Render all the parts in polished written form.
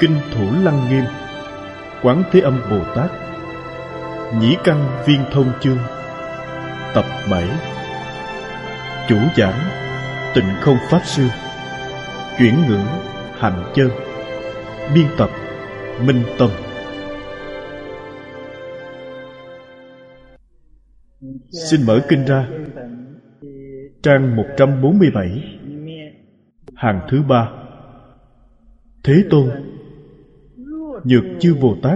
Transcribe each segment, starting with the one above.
Kinh Thủ Lăng Nghiêm, Quán Thế Âm Bồ Tát, Nhĩ Căn Viên Thông Chương, Tập 7. Chủ giảng Tịnh Không Pháp Sư, chuyển ngữ Hạnh Chân, biên tập Minh Tâm. Xin mở kinh ra, trang 147, hàng thứ 3. Thế Tôn, nhược chư Bồ Tát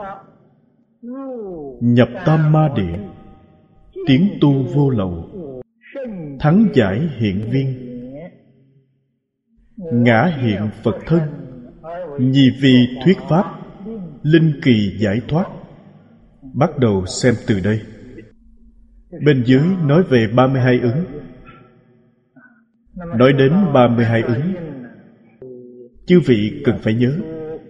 nhập Tam Ma Địa, tiến tu vô lậu, thắng giải hiện viên, ngã hiện Phật thân, nhì vi thuyết pháp, linh kỳ giải thoát. Bắt đầu xem từ đây. Bên dưới nói về 32 ứng. Nói đến 32 ứng, chư vị cần phải nhớ,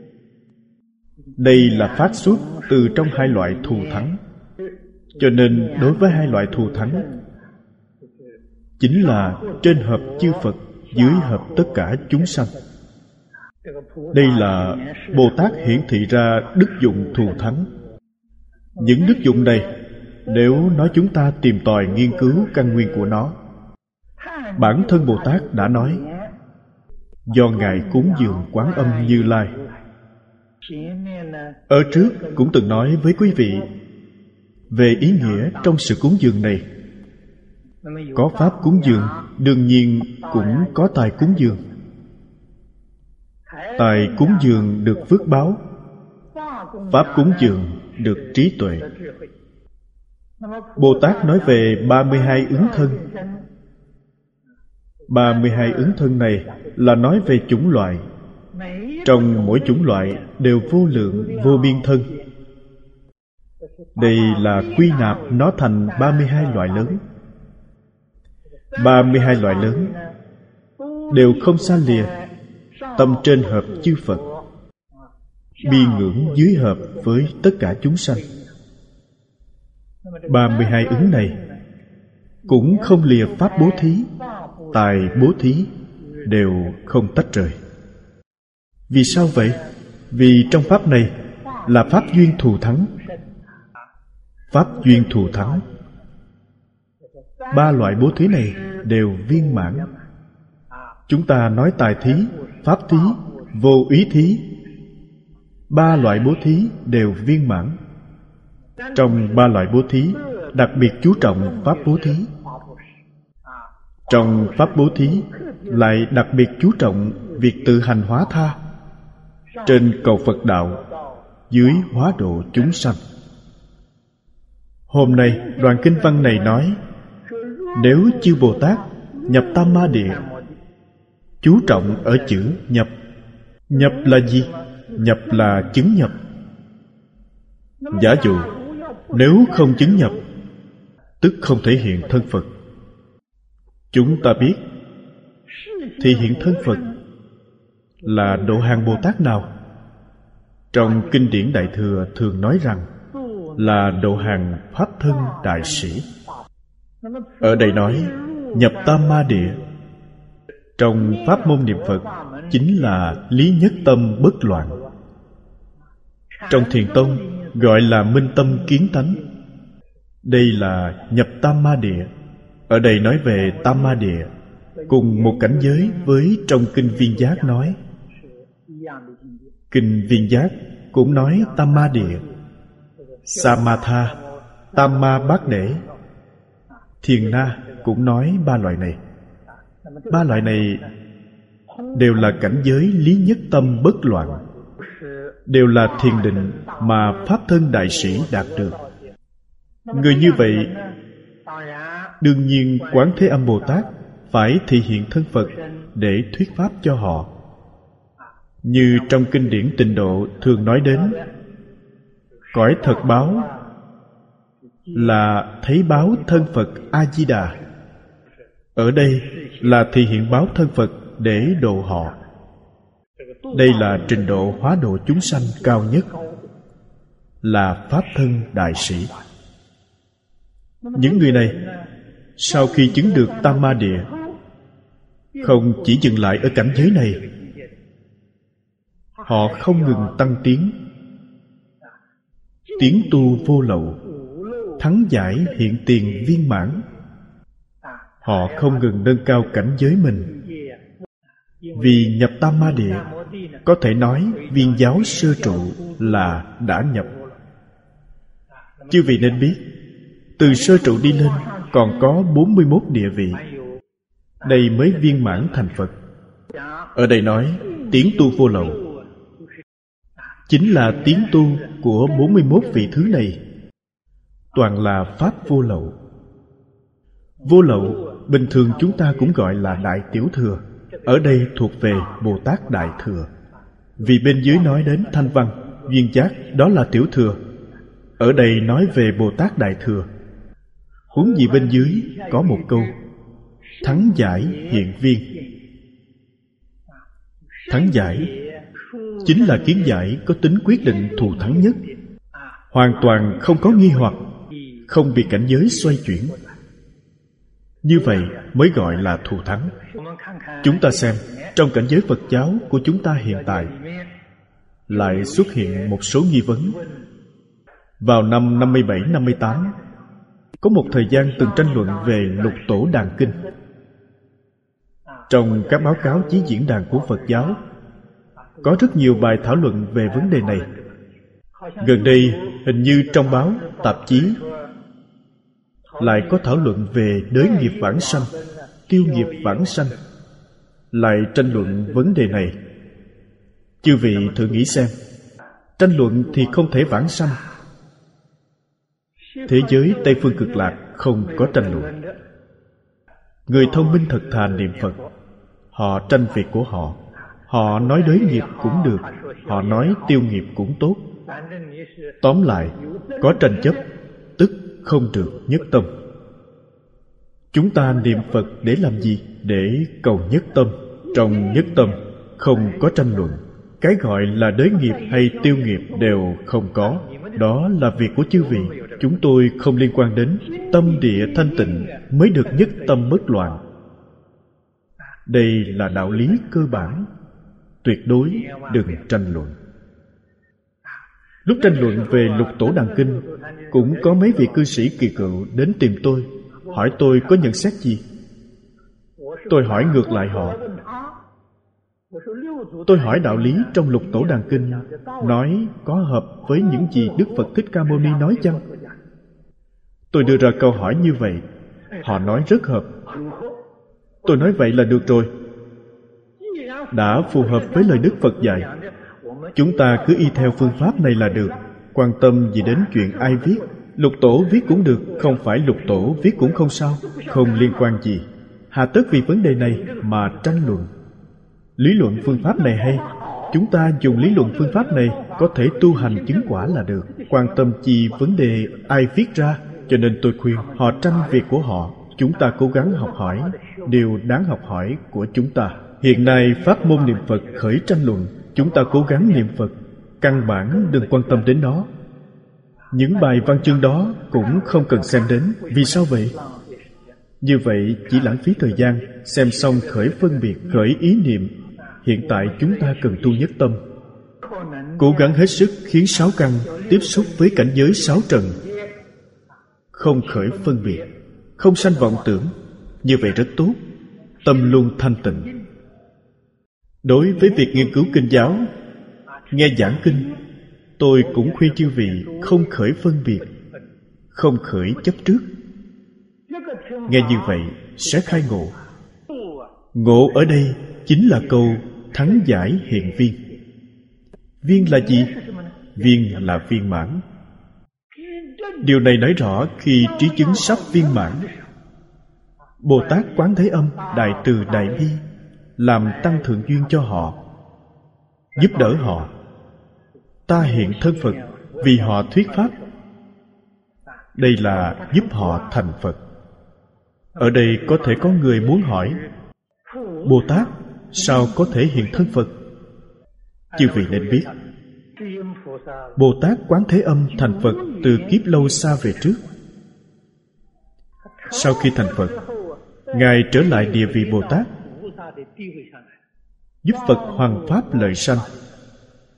đây là phát xuất từ trong hai loại thù thắng. Cho nên đối với hai loại thù thắng, chính là trên hợp chư Phật, dưới hợp tất cả chúng sanh. Đây là Bồ Tát hiển thị ra đức dụng thù thắng. Những đức dụng này, nếu nói chúng ta tìm tòi nghiên cứu căn nguyên của nó, bản thân Bồ Tát đã nói, do Ngài cúng dường Quán Âm Như Lai. Ở trước cũng từng nói với quý vị về ý nghĩa trong sự cúng dường này. Có pháp cúng dường, đương nhiên cũng có tài cúng dường. Tài cúng dường được phước báo, pháp cúng dường được trí tuệ. Bồ Tát nói về 32 ứng thân. 32 ứng thân này là nói về chủng loại. Trong mỗi chủng loại đều vô lượng vô biên thân. Đây là quy nạp nó thành 32 loại lớn. 32 loại lớn đều không xa lìa, tâm trên hợp chư Phật, bi ngưỡng dưới hợp với tất cả chúng sanh. 32 ứng này cũng không lìa pháp bố thí, tài bố thí, đều không tách rời. Vì sao vậy? Vì trong pháp này là pháp duyên thù thắng. Pháp duyên thù thắng, ba loại bố thí này đều viên mãn. Chúng ta nói tài thí, pháp thí, vô ý thí, ba loại bố thí đều viên mãn. Trong ba loại bố thí, đặc biệt chú trọng pháp bố thí. Trong pháp bố thí lại đặc biệt chú trọng việc tự hành hóa tha, trên cầu Phật đạo, dưới hóa độ chúng sanh. Hôm nay đoạn kinh văn này nói, nếu chư Bồ Tát nhập Tam Ma Địa, chú trọng ở chữ nhập. Nhập là gì? Nhập là chứng nhập. Giả dụ nếu không chứng nhập, tức không thể hiện thân Phật. Chúng ta biết thì hiện thân Phật là độ hàng Bồ Tát nào? Trong kinh điển Đại Thừa thường nói rằng là độ hàng Pháp thân đại sĩ. Ở đây nói nhập Tam Ma Địa, trong pháp môn niệm Phật chính là lý nhất tâm bất loạn. Trong Thiền Tông gọi là minh tâm kiến tánh. Đây là nhập Tam Ma Địa. Ở đây nói về Tam Ma Địa, cùng một cảnh giới với trong kinh Viên Giác nói. Kinh Viên Giác cũng nói Tam Ma Địa, Samatha, Tam Ma Bát Đễ. Thiền Na cũng nói ba loại này. Ba loại này đều là cảnh giới lý nhất tâm bất loạn, đều là thiền định mà Pháp thân đại sĩ đạt được. Người như vậy, đương nhiên Quán Thế Âm Bồ Tát phải thị hiện thân Phật để thuyết pháp cho họ. Như trong kinh điển Tịnh Độ thường nói đến, cõi thật báo là thấy báo thân Phật A-di-đà. Ở đây là thị hiện báo thân Phật để độ họ. Đây là trình độ hóa độ chúng sanh cao nhất, là Pháp thân đại sĩ. Những người này sau khi chứng được Tam Ma Địa, không chỉ dừng lại ở cảnh giới này, họ không ngừng tăng tiến. Tiến tu vô lậu, thắng giải hiện tiền viên mãn. Họ không ngừng nâng cao cảnh giới mình. Vì nhập Tam Ma Địa, có thể nói viên giáo sơ trụ là đã nhập. Chư vị nên biết, từ sơ trụ đi lên còn có 41 địa vị. Đây mới viên mãn thành Phật. Ở đây nói tiến tu vô lậu, chính là tiến tu của 41 vị thứ này. Toàn là pháp vô lậu. Vô lậu bình thường chúng ta cũng gọi là Đại Tiểu Thừa. Ở đây thuộc về Bồ Tát Đại Thừa. Vì bên dưới nói đến Thanh Văn, Duyên Giác, đó là Tiểu Thừa. Ở đây nói về Bồ Tát Đại Thừa. Huống gì bên dưới có một câu thắng giải hiện viên. Thắng giải chính là kiến giải có tính quyết định thù thắng nhất, hoàn toàn không có nghi hoặc, không bị cảnh giới xoay chuyển. Như vậy mới gọi là thù thắng. Chúng ta xem, trong cảnh giới Phật giáo của chúng ta hiện tại lại xuất hiện một số nghi vấn. Vào năm 57-58, có một thời gian từng tranh luận về Lục Tổ Đàn Kinh. Trong các báo cáo chí diễn đàn của Phật giáo có rất nhiều bài thảo luận về vấn đề này. Gần đây, hình như trong báo, tạp chí lại có thảo luận về đới nghiệp vãng sanh, tiêu nghiệp vãng sanh, lại tranh luận vấn đề này. Chư vị thử nghĩ xem, tranh luận thì không thể vãng sanh. Thế giới Tây Phương Cực Lạc không có tranh luận. Người thông minh thật thà niệm Phật, họ tranh việc của họ. Họ nói đới nghiệp cũng được, họ nói tiêu nghiệp cũng tốt. Tóm lại, có tranh chấp, tức không được nhất tâm. Chúng ta niệm Phật để làm gì? Để cầu nhất tâm. Trong nhất tâm không có tranh luận. Cái gọi là đới nghiệp hay tiêu nghiệp đều không có. Đó là việc của chư vị, chúng tôi không liên quan đến. Tâm địa thanh tịnh mới được nhất tâm bất loạn. Đây là đạo lý cơ bản, tuyệt đối đừng tranh luận. Lúc tranh luận về Lục Tổ Đàn Kinh, cũng có mấy vị cư sĩ kỳ cựu đến tìm tôi, hỏi tôi có nhận xét gì. Tôi hỏi ngược lại họ. Tôi hỏi đạo lý trong Lục Tổ Đàn Kinh nói có hợp với những gì Đức Phật Thích Ca Mâu Ni nói chăng? Tôi đưa ra câu hỏi như vậy, họ nói rất hợp. Tôi nói vậy là được rồi, đã phù hợp với lời Đức Phật dạy. Chúng ta cứ y theo phương pháp này là được. Quan tâm gì đến chuyện ai viết, Lục Tổ viết cũng được, không phải Lục Tổ viết cũng không sao, không liên quan gì. Hà tất vì vấn đề này mà tranh luận. Lý luận phương pháp này hay, chúng ta dùng lý luận phương pháp này có thể tu hành chứng quả là được. Quan tâm chi vấn đề ai viết ra. Cho nên tôi khuyên họ tranh việc của họ, chúng ta cố gắng học hỏi điều đáng học hỏi của chúng ta. Hiện nay pháp môn niệm Phật khởi tranh luận, chúng ta cố gắng niệm Phật, căn bản đừng quan tâm đến nó. Những bài văn chương đó cũng không cần xem đến. Vì sao vậy? Như vậy chỉ lãng phí thời gian. Xem xong khởi phân biệt, khởi ý niệm. Hiện tại chúng ta cần tu nhất tâm, cố gắng hết sức khiến sáu căn tiếp xúc với cảnh giới sáu trần, không khởi phân biệt, không sanh vọng tưởng. Như vậy rất tốt, tâm luôn thanh tịnh. Đối với việc nghiên cứu kinh giáo, nghe giảng kinh, tôi cũng khuyên chư vị không khởi phân biệt, không khởi chấp trước. Nghe như vậy sẽ khai ngộ. Ngộ ở đây chính là câu thắng giải hiện viên. Viên là gì? Viên là viên mãn. Điều này nói rõ khi trí chứng sắp viên mãn, Bồ Tát Quán Thế Âm đại từ đại bi làm tăng thượng duyên cho họ, giúp đỡ họ. Ta hiện thân Phật vì họ thuyết pháp. Đây là giúp họ thành Phật. Ở đây có thể có người muốn hỏi, Bồ Tát sao có thể hiện thân Phật? Chư vị nên biết, Bồ Tát Quán Thế Âm thành Phật từ kiếp lâu xa về trước. Sau khi thành Phật, Ngài trở lại địa vị Bồ Tát, giúp Phật hoằng pháp lợi sanh.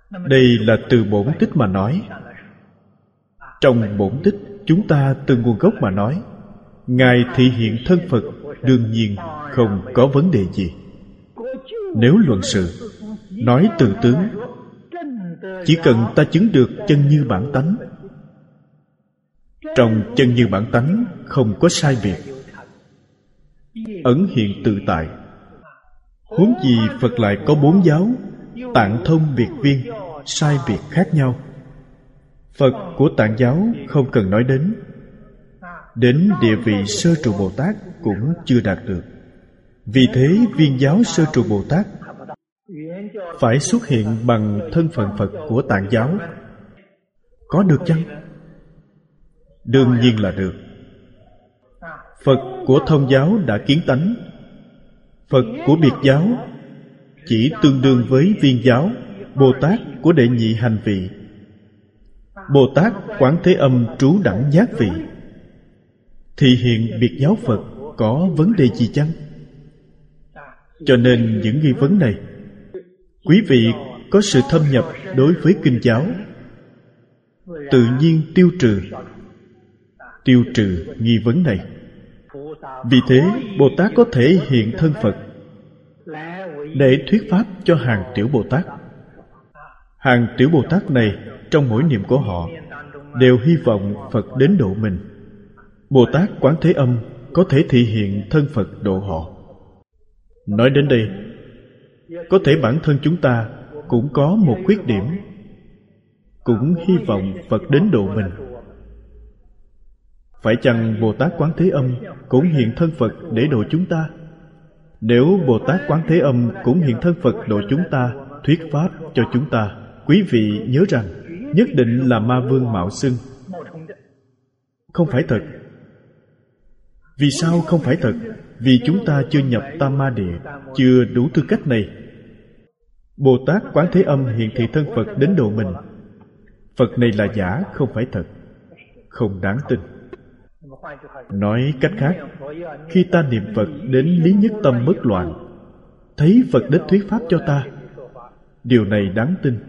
Đây là từ bổn tích mà nói. Trong bổn tích chúng ta từ nguồn gốc mà nói, Ngài thị hiện thân Phật đương nhiên không có vấn đề gì. Nếu luận sự, nói từ tướng, chỉ cần ta chứng được chân như bản tánh. Trong chân như bản tánh không có sai biệt, ẩn hiện tự tại. Huống gì Phật lại có 4 giáo, Tạng thông biệt viên, sai biệt khác nhau. Phật của Tạng giáo không cần nói đến. Đến địa vị Sơ Trụ Bồ Tát cũng chưa đạt được. Vì thế Viên giáo Sơ Trụ Bồ Tát phải xuất hiện bằng thân phận Phật của Tạng giáo. Có được chăng? Đương nhiên là được. Phật của Thông giáo đã kiến tánh. Phật của Biệt giáo chỉ tương đương với Viên giáo, Bồ Tát của đệ nhị hành vị, Bồ Tát Quán Thế Âm trú đẳng giác vị. Thị hiện Biệt giáo Phật có vấn đề gì chăng? Cho nên những nghi vấn này, quý vị có sự thâm nhập đối với kinh giáo, tự nhiên tiêu trừ nghi vấn này. Vì thế Bồ Tát có thể hiện thân Phật để thuyết pháp cho hàng tiểu Bồ Tát. Hàng tiểu Bồ Tát này trong mỗi niệm của họ đều hy vọng Phật đến độ mình. Bồ Tát Quán Thế Âm có thể thị hiện thân Phật độ họ. Nói đến đây, có thể bản thân chúng ta cũng có một khuyết điểm, cũng hy vọng Phật đến độ mình. Phải chăng Bồ Tát Quán Thế Âm cũng hiện thân Phật để độ chúng ta? Nếu Bồ Tát Quán Thế Âm cũng hiện thân Phật độ chúng ta, thuyết pháp cho chúng ta, quý vị nhớ rằng nhất định là ma vương mạo xưng. Không phải thật. Vì sao không phải thật? Vì chúng ta chưa nhập Tam Ma Địa, chưa đủ tư cách này. Bồ Tát Quán Thế Âm hiện thị thân Phật đến độ mình. Phật này là giả, không phải thật, không đáng tin. Nói cách khác, khi ta niệm Phật đến lý nhất tâm bất loạn, thấy Phật đến thuyết pháp cho ta, điều này đáng tin.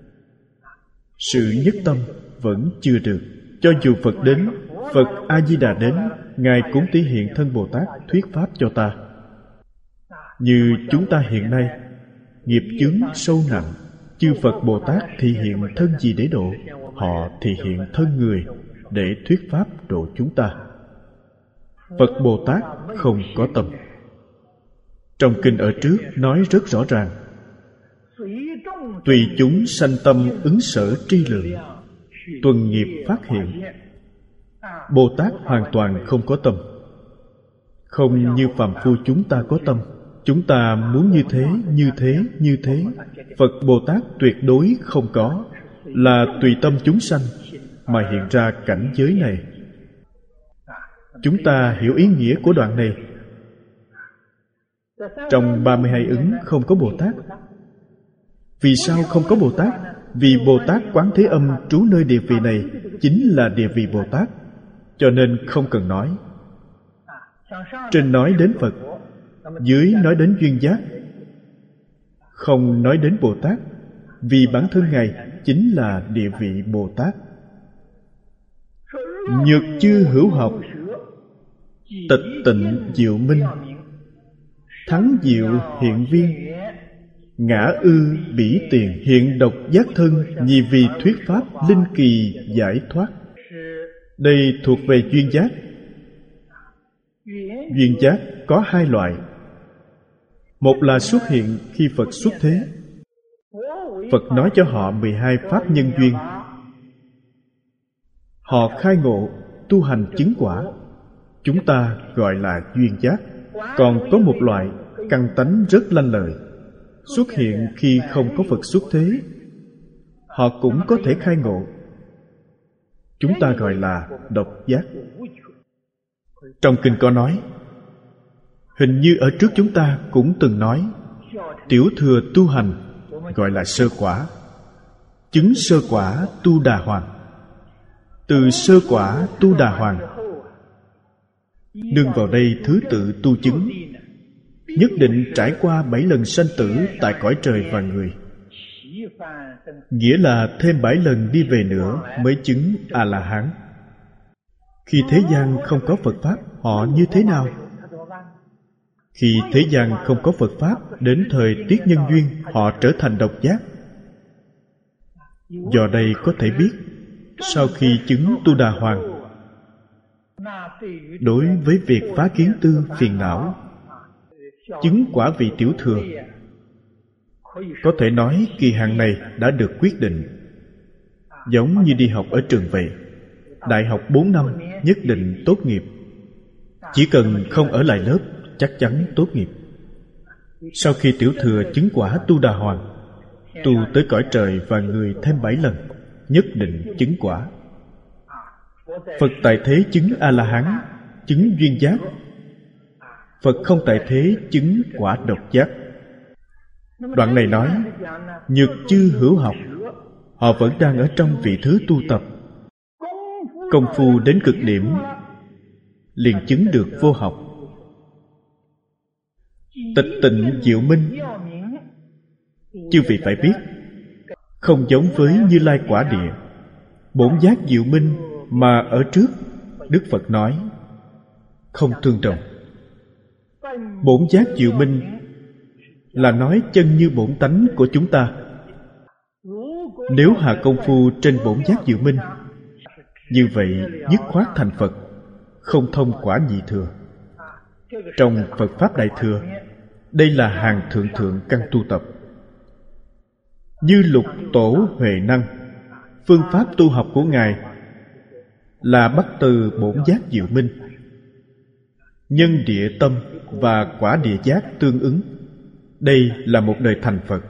Sự nhất tâm vẫn chưa được. Cho dù Phật đến, Phật A-di-đà đến, Ngài cũng thể hiện thân Bồ Tát thuyết pháp cho ta. Như chúng ta hiện nay, nghiệp chướng sâu nặng, chư Phật Bồ Tát thị hiện thân gì để độ? Họ thị hiện thân người để thuyết pháp độ chúng ta. Phật Bồ Tát không có tâm. Trong kinh ở trước nói rất rõ ràng: tùy chúng sanh tâm ứng sở tri lượng, tuần nghiệp phát hiện. Bồ Tát hoàn toàn không có tâm. Không như phàm phu chúng ta có tâm. Chúng ta muốn như thế, như thế, như thế. Phật Bồ Tát tuyệt đối không có, là tùy tâm chúng sanh mà hiện ra cảnh giới này. Chúng ta hiểu ý nghĩa của đoạn này. Trong 32 ứng không có Bồ Tát. Vì sao không có Bồ Tát? Vì Bồ Tát Quán Thế Âm trú nơi địa vị này chính là địa vị Bồ Tát, cho nên không cần nói. Trên nói đến Phật, dưới nói đến duyên giác, không nói đến Bồ Tát, vì bản thân Ngài chính là địa vị Bồ Tát. Nhược chư hữu học, tịch tịnh diệu minh, thắng diệu hiện viên, ngã ư bỉ tiền, hiện độc giác thân, nhì vì thuyết pháp linh kỳ giải thoát. Đây thuộc về duyên giác. Duyên giác có hai loại. Một là xuất hiện khi Phật xuất thế. Phật nói cho họ 12 pháp nhân duyên. Họ khai ngộ, tu hành chứng quả. Chúng ta gọi là duyên giác. Còn có một loại căn tánh rất lanh lợi, xuất hiện khi không có Phật xuất thế. Họ cũng có thể khai ngộ. Chúng ta gọi là độc giác. Trong kinh có nói, hình như ở trước chúng ta cũng từng nói, tiểu thừa tu hành gọi là sơ quả, chứng sơ quả tu đà hoàng. Từ sơ quả tu đà hoàng, nương vào đây thứ tự tu chứng, nhất định trải qua 7 lần sanh tử tại cõi trời và người. nghĩa là thêm 7 lần đi về nữa mới chứng A-la-hán. Khi thế gian không có Phật Pháp, họ như thế nào? Khi thế gian không có Phật Pháp, đến thời tiết nhân duyên, họ trở thành độc giác. Do đây có thể biết, sau khi chứng Tu Đà Hoàng, đối với việc phá kiến tư phiền não, chứng quả vị tiểu thừa, có thể nói kỳ hạn này đã được quyết định. Giống như đi học ở trường vậy, đại học 4 năm nhất định tốt nghiệp. Chỉ cần không ở lại lớp, chắc chắn tốt nghiệp. Sau khi tiểu thừa chứng quả Tu Đà Hoàng, tu tới cõi trời và người thêm 7 lần, nhất định chứng quả. Phật tại thế chứng A-la-hán, chứng duyên giác. Phật không tại thế chứng quả độc giác. Đoạn này nói, nhược chư hữu học, họ vẫn đang ở trong vị thứ tu tập. Công phu đến cực điểm, liền chứng được vô học. Tịch tịnh diệu minh, chư vị phải biết, không giống với Như Lai quả địa. Bổn giác diệu minh mà ở trước Đức Phật nói không tương đồng. Bổn giác diệu minh là nói chân như bổn tánh của chúng ta. Nếu hạ công phu trên bổn giác diệu minh, như vậy dứt khoát thành Phật, không thông quả nhị thừa. Trong Phật Pháp Đại Thừa, đây là hàng thượng thượng căn tu tập. Như Lục Tổ Huệ Năng, phương pháp tu học của Ngài là bắt từ bổn giác diệu minh. Nhân địa tâm và quả địa giác tương ứng. Đây là một đời thành Phật.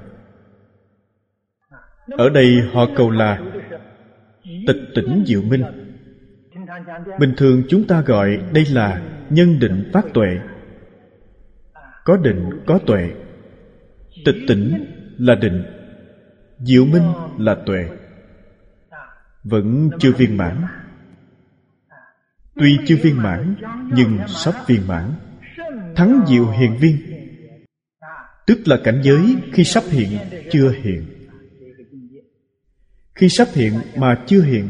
Ở đây họ cầu là tịch tỉnh diệu minh. Bình thường chúng ta gọi đây là nhân định phát tuệ. Có định, có tuệ. Tịch tỉnh là định, diệu minh là tuệ. Vẫn chưa viên mãn. Tuy chưa viên mãn, nhưng sắp viên mãn. Thắng diệu hiện viên, tức là cảnh giới khi sắp hiện, chưa hiện. Khi sắp hiện mà chưa hiện,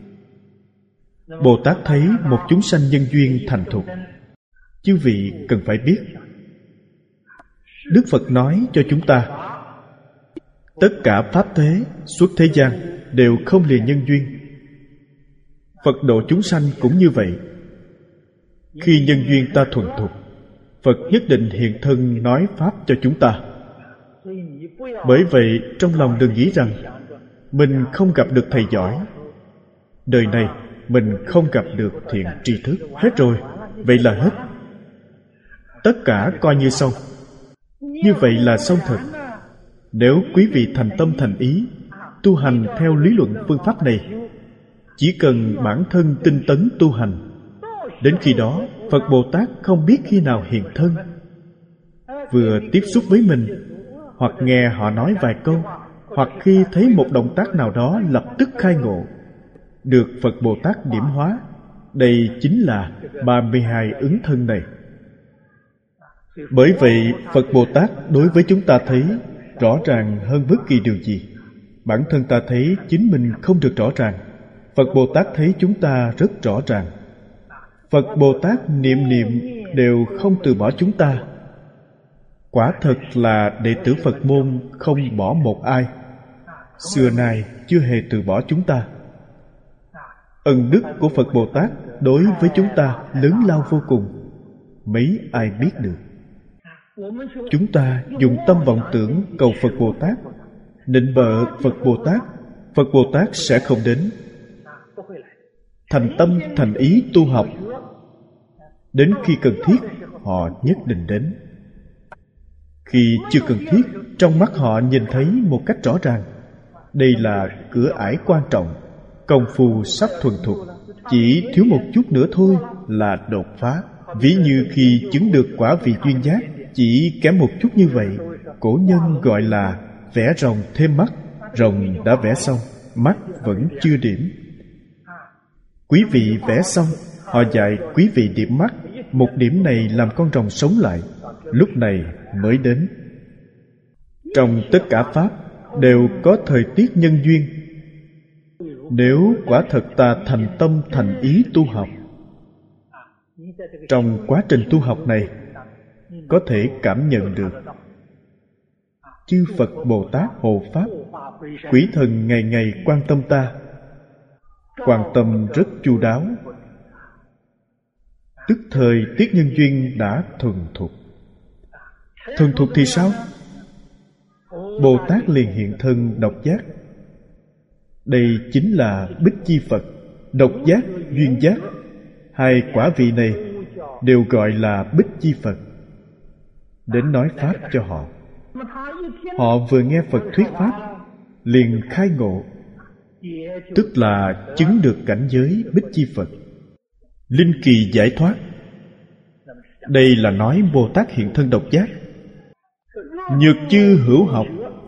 Bồ Tát thấy một chúng sanh nhân duyên thành thục. Chư vị cần phải biết, Đức Phật nói cho chúng ta, tất cả pháp thế xuất thế gian đều không lìa nhân duyên. Phật độ chúng sanh cũng như vậy. Khi nhân duyên ta thuần thục, Phật nhất định hiện thân nói pháp cho chúng ta. Bởi vậy trong lòng đừng nghĩ rằng mình không gặp được thầy giỏi, đời này mình không gặp được thiện tri thức. Hết rồi, vậy là hết. Tất cả coi như xong. Như vậy là xong thật. Nếu quý vị thành tâm thành ý tu hành theo lý luận phương pháp này, chỉ cần bản thân tinh tấn tu hành, đến khi đó Phật Bồ Tát không biết khi nào hiện thân. Vừa tiếp xúc với mình, hoặc nghe họ nói vài câu, hoặc khi thấy một động tác nào đó lập tức khai ngộ, được Phật Bồ Tát điểm hóa. Đây chính là 32 ứng thân này. Bởi vậy Phật Bồ Tát đối với chúng ta thấy rõ ràng hơn bất kỳ điều gì. Bản thân ta thấy chính mình không được rõ ràng, Phật Bồ Tát thấy chúng ta rất rõ ràng. Phật Bồ Tát niệm niệm đều không từ bỏ chúng ta. Quả thật là đệ tử Phật môn không bỏ một ai, xưa nay chưa hề từ bỏ chúng ta. Ân đức của Phật Bồ Tát đối với chúng ta lớn lao vô cùng, mấy ai biết được. Chúng ta dùng tâm vọng tưởng cầu Phật Bồ Tát, nịnh bợ Phật Bồ Tát, Phật Bồ Tát sẽ không đến. Thành tâm thành ý tu học, đến khi cần thiết họ nhất định đến. Khi chưa cần thiết, trong mắt họ nhìn thấy một cách rõ ràng. Đây là cửa ải quan trọng. Công phu sắp thuần thục, chỉ thiếu một chút nữa thôi là đột phá. Ví như khi chứng được quả vị duyên giác, chỉ kém một chút như vậy, cổ nhân gọi là vẽ rồng thêm mắt. Rồng đã vẽ xong, mắt vẫn chưa điểm. Quý vị vẽ xong, họ dạy quý vị điểm mắt. Một điểm này làm con rồng sống lại, lúc này mới đến. Trong tất cả pháp, đều có thời tiết nhân duyên. Nếu quả thật ta thành tâm thành ý tu học, trong quá trình tu học này có thể cảm nhận được chư Phật Bồ Tát hộ pháp, quỷ thần ngày ngày quan tâm ta, quan tâm rất chu đáo. Tức thời tiết nhân duyên đã thuần thục. Thuần thục thì sao? Bồ Tát liền hiện thân độc giác. Đây chính là Bích Chi Phật. Độc giác, duyên giác, hai quả vị này đều gọi là Bích Chi Phật. Đến nói pháp cho họ. Họ vừa nghe Phật thuyết pháp liền khai ngộ, tức là chứng được cảnh giới Bích Chi Phật, linh kỳ giải thoát. Đây là nói Bồ Tát hiện thân độc giác. Nhược chư hữu học,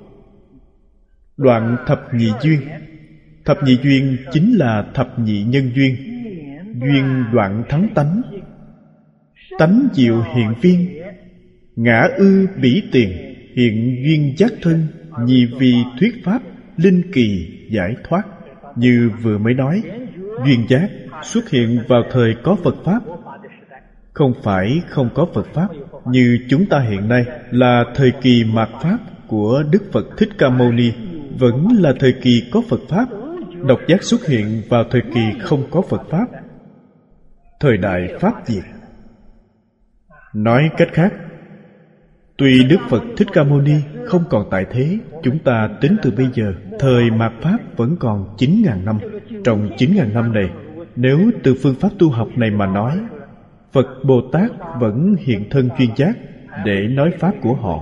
đoạn thập nhị duyên. Thập nhị duyên chính là thập nhị nhân duyên. Duyên đoạn thắng tánh, tánh diệu hiện viên, ngã ư bỉ tiền, hiện duyên giác thân, nhị vì thuyết pháp, linh kỳ giải thoát. Như vừa mới nói, duyên giác xuất hiện vào thời có Phật Pháp, không phải không có Phật Pháp. Như chúng ta hiện nay là thời kỳ mạt Pháp của Đức Phật Thích Ca Mâu Ni, vẫn là thời kỳ có Phật Pháp. Độc giác xuất hiện vào thời kỳ không có Phật Pháp, thời đại Pháp diệt. Nói cách khác, tuy Đức Phật Thích Ca Mâu Ni không còn tại thế, chúng ta tính từ bây giờ, thời mạt Pháp vẫn còn 9.000 năm. Trong 9.000 năm này, nếu từ phương pháp tu học này mà nói, Phật Bồ Tát vẫn hiện thân duyên giác để nói pháp của họ.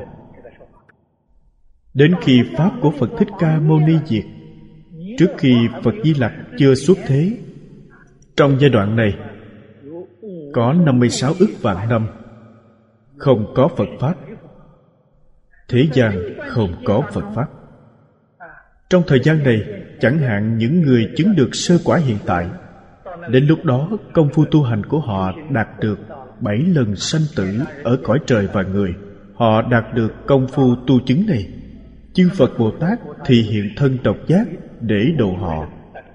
Đến khi pháp của Phật Thích Ca Mâu Ni diệt, trước khi Phật Di Lặc chưa xuất thế, trong giai đoạn này có 56 ức vạn năm không có Phật Pháp. Thế gian không có Phật Pháp. Trong thời gian này, chẳng hạn những người chứng được sơ quả hiện tại, đến lúc đó công phu tu hành của họ đạt được 7 lần sanh tử ở cõi trời và người. Họ đạt được công phu tu chứng này, chư Phật Bồ Tát thì hiện thân độc giác để độ họ.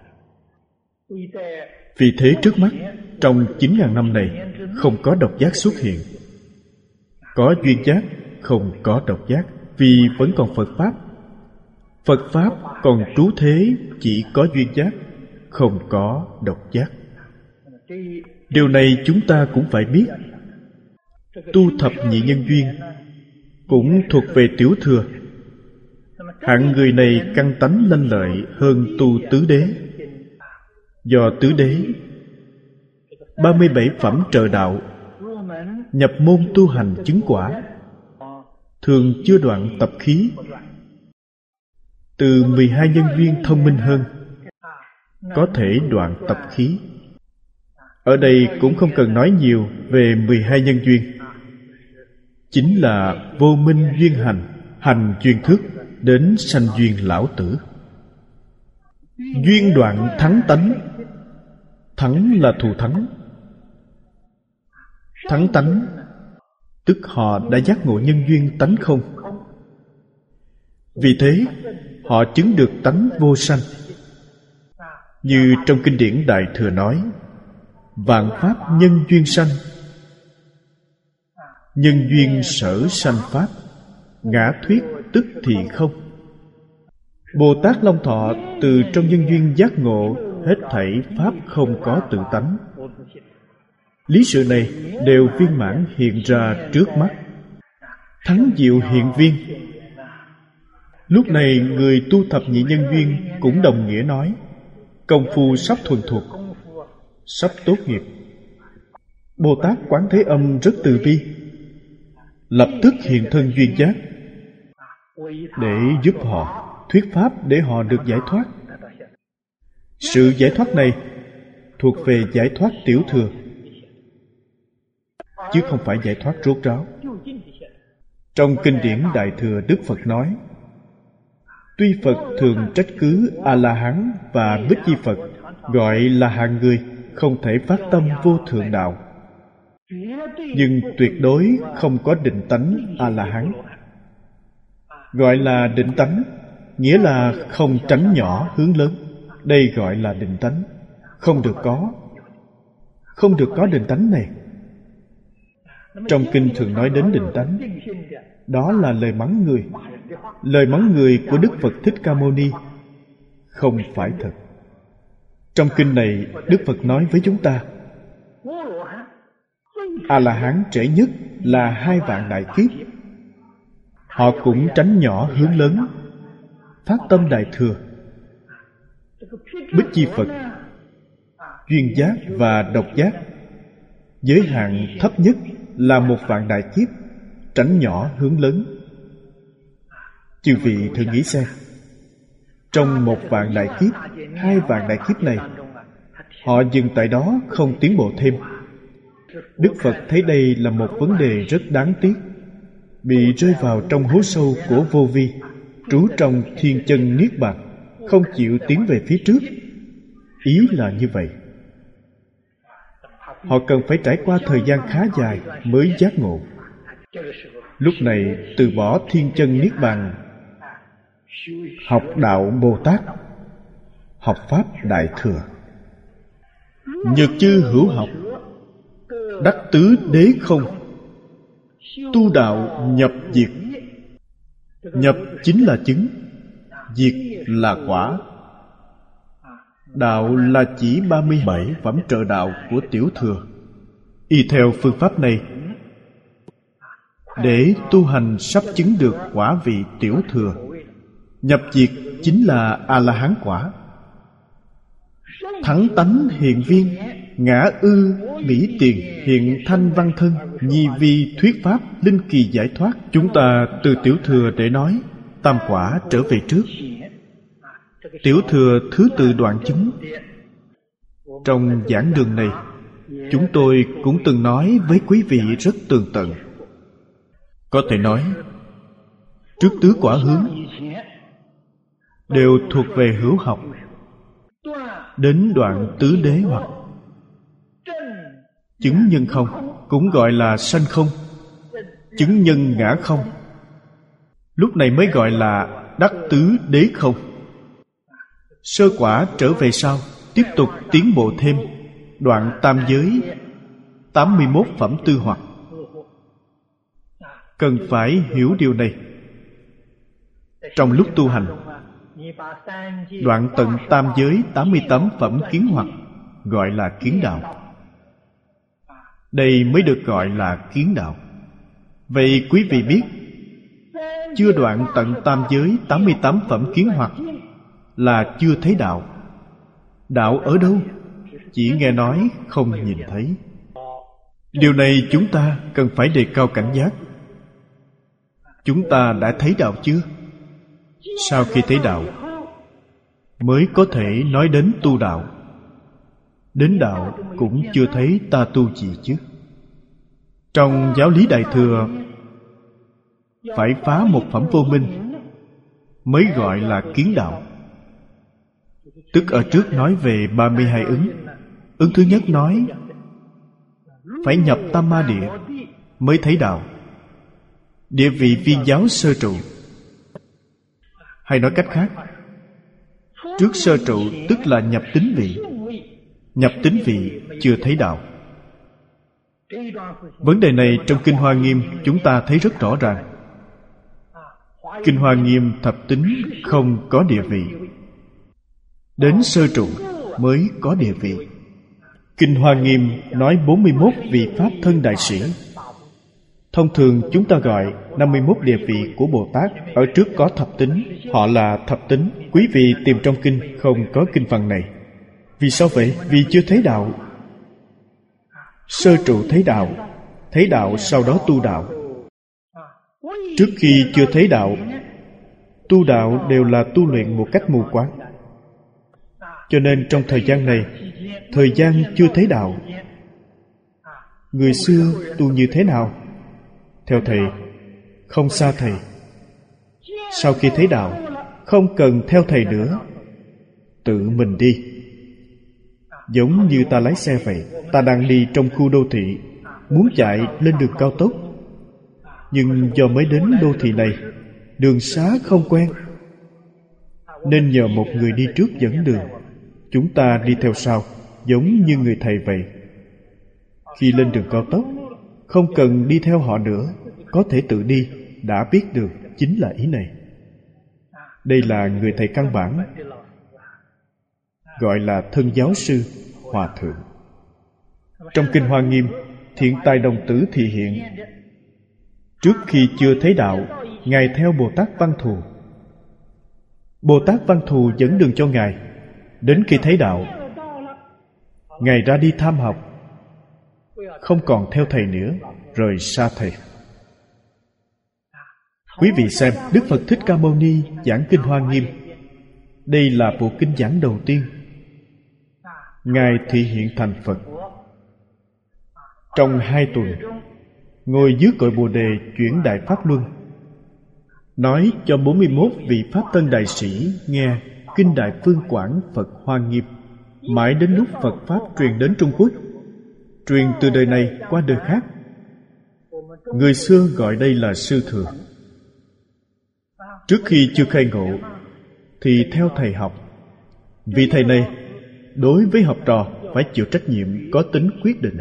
Vì thế trước mắt, trong 9.000 năm này không có độc giác xuất hiện. Có duyên giác, không có độc giác, vì vẫn còn Phật Pháp. Phật Pháp còn trú thế chỉ có duyên giác, không có độc giác. Điều này chúng ta cũng phải biết. Tu thập nhị nhân duyên cũng thuộc về tiểu thừa. Hạng người này căn tánh lanh lợi hơn tu tứ đế. Do tứ đế 37 phẩm trợ đạo, nhập môn tu hành chứng quả, thường chưa đoạn tập khí. Từ 12 nhân duyên thông minh hơn, có thể đoạn tập khí. Ở đây cũng không cần nói nhiều về 12 nhân duyên. Chính là vô minh duyên hành, hành duyên thức, đến sanh duyên lão tử. Duyên đoạn thắng tánh. Thắng là thù thắng. Thắng tánh tức họ đã giác ngộ nhân duyên tánh không. Vì thế họ chứng được tánh vô sanh. Như trong kinh điển Đại Thừa nói, vạn pháp nhân duyên sanh, nhân duyên sở sanh pháp, ngã thuyết tức thì không. Bồ Tát Long Thọ từ trong nhân duyên giác ngộ hết thảy pháp không có tự tánh. Lý sự này đều viên mãn hiện ra trước mắt, thắng diệu hiện viên. Lúc này người tu thập nhị nhân duyên cũng đồng nghĩa nói, công phu sắp thuần thục, sắp tốt nghiệp. Bồ Tát Quán Thế Âm rất từ bi, lập tức hiện thân duyên giác để giúp họ, thuyết pháp để họ được giải thoát. Sự giải thoát này thuộc về giải thoát tiểu thừa, chứ không phải giải thoát rốt ráo. Trong kinh điển Đại Thừa, Đức Phật nói, tuy Phật thường trách cứ A-la-hán và Bích Chi Phật, gọi là hạng người không thể phát tâm vô thượng đạo, nhưng tuyệt đối không có định tánh A-la-hán. Gọi là định tánh nghĩa là không tránh nhỏ hướng lớn. Đây gọi là định tánh. Không được có định tánh này. Trong kinh thường nói đến định tánh. Đó là lời mắng người. Lời mắng người của Đức Phật Thích Ca Mâu Ni không phải thật. Trong kinh này, Đức Phật nói với chúng ta, A-la-hán trễ nhất là 2 vạn đại kiếp. Họ cũng tránh nhỏ hướng lớn, phát tâm đại thừa. Bích Chi Phật, duyên giác và độc giác, giới hạn thấp nhất là 1 vạn đại kiếp, tránh nhỏ hướng lớn. Chư vị thử nghĩ xem, trong 1 vạn đại kiếp, 2 vạn đại kiếp này, họ dừng tại đó không tiến bộ thêm. Đức Phật thấy đây là một vấn đề rất đáng tiếc, bị rơi vào trong hố sâu của vô vi, trú trong thiên chân niết bàn, không chịu tiến về phía trước. Ý là như vậy. Họ cần phải trải qua thời gian khá dài mới giác ngộ. Lúc này từ bỏ thiên chân niết bàn, học đạo Bồ Tát, học Pháp Đại Thừa. Nhược chư hữu học, đắc tứ đế không, tu đạo nhập diệt. Nhập chính là chứng, diệt là quả. Đạo là chỉ 37 phẩm trợ đạo của tiểu thừa. Y theo phương pháp này, để tu hành sắp chứng được quả vị tiểu thừa. Nhập diệt chính là A-la-hán quả. Thắng tánh hiện viên, ngã ư mỹ tiền, hiện thanh văn thân, nhi vi thuyết pháp, linh kỳ giải thoát. Chúng ta từ tiểu thừa để nói tam quả trở về trước. Tiểu thừa thứ tự đoạn chứng. Trong giảng đường này, chúng tôi cũng từng nói với quý vị rất tường tận. Có thể nói, trước tứ quả hướng đều thuộc về hữu học, đến đoạn tứ đế hoặc chứng nhân không, cũng gọi là sanh không, chứng nhân ngã không. Lúc này mới gọi là đắc tứ đế không. Sơ quả trở về sau, tiếp tục tiến bộ thêm, đoạn tam giới, 81 phẩm tư hoặc. Cần phải hiểu điều này. Trong lúc tu hành, đoạn tận tam giới 88 phẩm kiến hoặc gọi là kiến đạo. Đây mới được gọi là kiến đạo. Vậy quý vị biết, chưa đoạn tận tam giới 88 phẩm kiến hoặc là chưa thấy đạo. Đạo ở đâu? Chỉ nghe nói, không nhìn thấy. Điều này chúng ta cần phải đề cao cảnh giác. Chúng ta đã thấy đạo chưa? Sau khi thấy đạo, mới có thể nói đến tu đạo. Đến đạo cũng chưa thấy ta tu gì chứ. Trong giáo lý Đại Thừa, phải phá một phẩm vô minh mới gọi là kiến đạo. Tức ở trước nói về 32 ứng. Ứng thứ nhất nói phải nhập Tam Ma Địa mới thấy đạo, địa vị viên giáo sơ trụ. Hay nói cách khác, trước sơ trụ tức là nhập tín vị. Nhập tín vị chưa thấy đạo. Vấn đề này trong Kinh Hoa Nghiêm chúng ta thấy rất rõ ràng. Kinh Hoa Nghiêm thập tín không có địa vị, đến sơ trụ mới có địa vị. Kinh Hoa Nghiêm nói 41 vị Pháp thân đại sĩ. Thông thường chúng ta gọi 51 địa vị của Bồ Tát. Ở trước có thập tín, họ là thập tín. Quý vị tìm trong kinh không có kinh văn này. Vì sao vậy? Vì chưa thấy đạo. Sơ trụ thấy đạo sau đó tu đạo. Trước khi chưa thấy đạo, tu đạo đều là tu luyện một cách mù quáng. Cho nên trong thời gian này, thời gian chưa thấy đạo, người xưa tu như thế nào? Theo thầy, không xa thầy. Sau khi thấy đạo, không cần theo thầy nữa, tự mình đi. Giống như ta lái xe vậy. Ta đang đi trong khu đô thị, muốn chạy lên đường cao tốc, nhưng do mới đến đô thị này, đường xá không quen, nên nhờ một người đi trước dẫn đường. Chúng ta đi theo sau, giống như người thầy vậy. Khi lên đường cao tốc, không cần đi theo họ nữa, có thể tự đi, đã biết đường, chính là ý này. Đây là người thầy căn bản, gọi là thân giáo sư, hòa thượng. Trong Kinh Hoa Nghiêm, Thiện Tài Đồng Tử thị hiện, trước khi chưa thấy đạo, Ngài theo Bồ Tát Văn Thù. Bồ Tát Văn Thù dẫn đường cho Ngài. Đến khi thấy đạo, Ngài ra đi tham học, không còn theo thầy nữa, rời xa thầy. Quý vị xem, Đức Phật Thích Ca Mâu Ni giảng Kinh Hoa Nghiêm. Đây là bộ kinh giảng đầu tiên. Ngài thị hiện thành Phật. Trong 2 tuần, ngồi dưới cội Bồ Đề chuyển Đại Pháp Luân, nói cho 41 vị Pháp Tân Đại Sĩ nghe Kinh Đại Phương Quảng Phật Hoa Nghiêm. Mãi đến lúc Phật Pháp truyền đến Trung Quốc, truyền từ đời này qua đời khác. Người xưa gọi đây là sư thừa. Trước khi chưa khai ngộ thì theo thầy học. Vị thầy này đối với học trò phải chịu trách nhiệm có tính quyết định,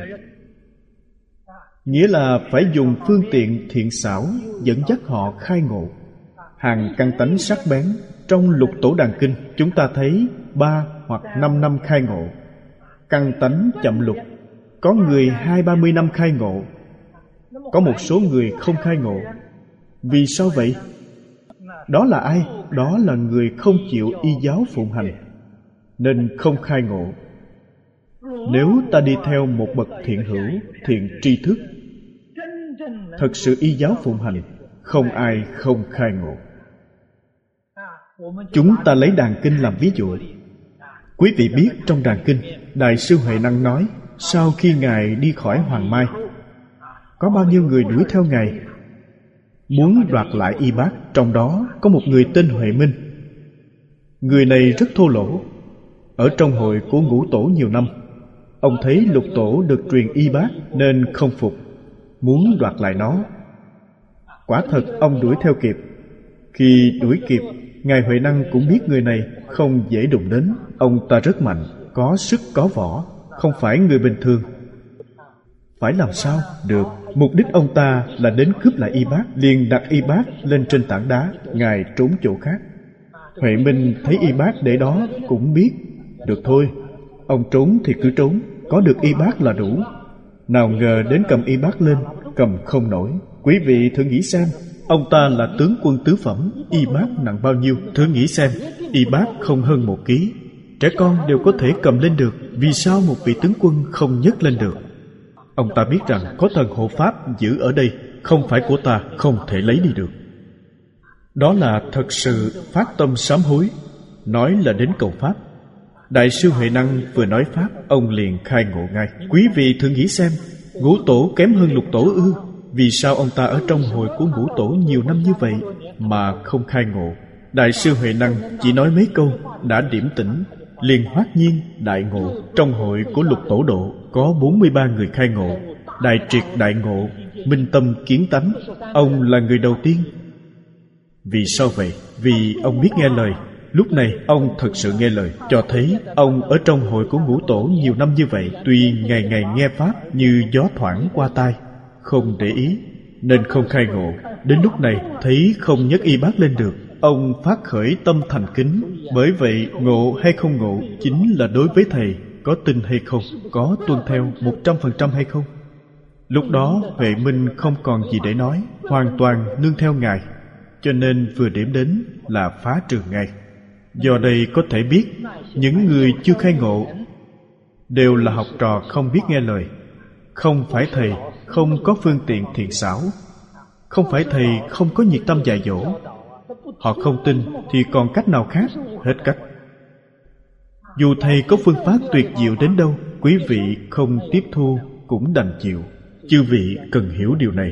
nghĩa là phải dùng phương tiện thiện xảo dẫn dắt họ khai ngộ. Hàng căn tánh sắc bén. Trong Lục Tổ Đàn Kinh, chúng ta thấy 3 hoặc 5 năm khai ngộ. Căn tánh chậm lục. Có người 20-30 năm khai ngộ, có một số người không khai ngộ. Vì sao vậy? Đó là ai? Đó là người không chịu y giáo phụng hành, nên không khai ngộ. Nếu ta đi theo một bậc thiện hữu, thiện tri thức, thật sự y giáo phụng hành, không ai không khai ngộ. Chúng ta lấy Đàn Kinh làm ví dụ. Quý vị biết trong Đàn Kinh, Đại sư Huệ Năng nói, sau khi Ngài đi khỏi Hoàng Mai, có bao nhiêu người đuổi theo Ngài, muốn đoạt lại y bát. Trong đó có một người tên Huệ Minh. Người này rất thô lỗ. Ở trong hội của Ngũ Tổ nhiều năm, ông thấy Lục Tổ được truyền y bát nên không phục, muốn đoạt lại nó. Quả thật ông đuổi theo kịp. Khi đuổi kịp, Ngài Huệ Năng cũng biết người này không dễ đụng đến. Ông ta rất mạnh, có sức có võ, không phải người bình thường. Phải làm sao được? Mục đích ông ta là đến cướp lại y bát, liền đặt y bát lên trên tảng đá. Ngài trốn chỗ khác. Huệ Minh thấy y bát để đó cũng biết, được thôi, ông trốn thì cứ trốn, có được y bát là đủ. Nào ngờ đến cầm y bát lên, cầm không nổi. Quý vị thử nghĩ xem, ông ta là tướng quân tứ phẩm, y bát nặng bao nhiêu? Thử nghĩ xem, y bát không hơn 1 ký. Trẻ con đều có thể cầm lên được, vì sao một vị tướng quân không nhấc lên được? Ông ta biết rằng có thần hộ pháp giữ ở đây, không phải của ta, không thể lấy đi được. Đó là thật sự phát tâm sám hối, nói là đến cầu pháp. Đại sư Huệ Năng vừa nói pháp, ông liền khai ngộ ngay. Quý vị thử nghĩ xem, Ngũ Tổ kém hơn Lục Tổ ư? Vì sao ông ta ở trong hội của Ngũ Tổ nhiều năm như vậy mà không khai ngộ? Đại sư Huệ Năng chỉ nói mấy câu đã điểm tỉnh, liền hoát nhiên đại ngộ. Trong hội của Lục Tổ Độ có 43 người khai ngộ. Đại triệt đại ngộ, minh tâm kiến tánh, ông là người đầu tiên. Vì sao vậy? Vì ông biết nghe lời. Lúc này ông thật sự nghe lời, cho thấy ông ở trong hội của Ngũ Tổ nhiều năm như vậy, tuy ngày ngày nghe pháp như gió thoảng qua tai, không để ý nên không khai ngộ. Đến lúc này thấy không nhấc y bát lên được, ông phát khởi tâm thành kính. Bởi vậy ngộ hay không ngộ chính là đối với thầy có tin hay không, có tuân theo 100% hay không. Lúc đó Huệ Minh không còn gì để nói, hoàn toàn nương theo Ngài, cho nên vừa điểm đến là phá trừ ngay. Do đây có thể biết, những người chưa khai ngộ đều là học trò không biết nghe lời. Không phải thầy không có phương tiện thiện xảo, không phải thầy không có nhiệt tâm dạy dỗ. Họ không tin thì còn cách nào khác? Hết cách. Dù thầy có phương pháp tuyệt diệu đến đâu, quý vị không tiếp thu cũng đành chịu. Chư vị cần hiểu điều này.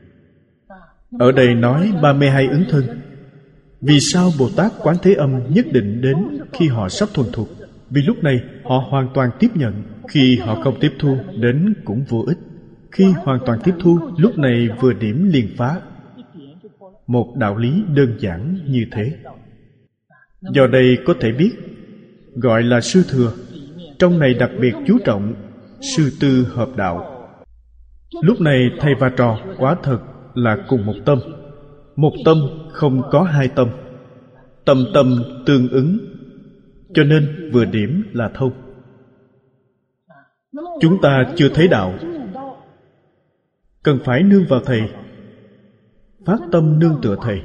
Ở đây nói 32 ứng thân. Vì sao Bồ Tát Quán Thế Âm nhất định đến khi họ sắp thuần thục? Vì lúc này họ hoàn toàn tiếp nhận. Khi họ không tiếp thu, đến cũng vô ích. Khi hoàn toàn tiếp thu, lúc này vừa điểm liền phá. Một đạo lý đơn giản như thế. Do đây có thể biết, gọi là sư thừa. Trong này đặc biệt chú trọng sư tư hợp đạo. Lúc này thầy và trò quả thật là cùng một tâm. Một tâm không có hai tâm. Tâm tâm tương ứng, cho nên vừa điểm là thông. Chúng ta chưa thấy đạo, cần phải nương vào thầy, phát tâm nương tựa thầy.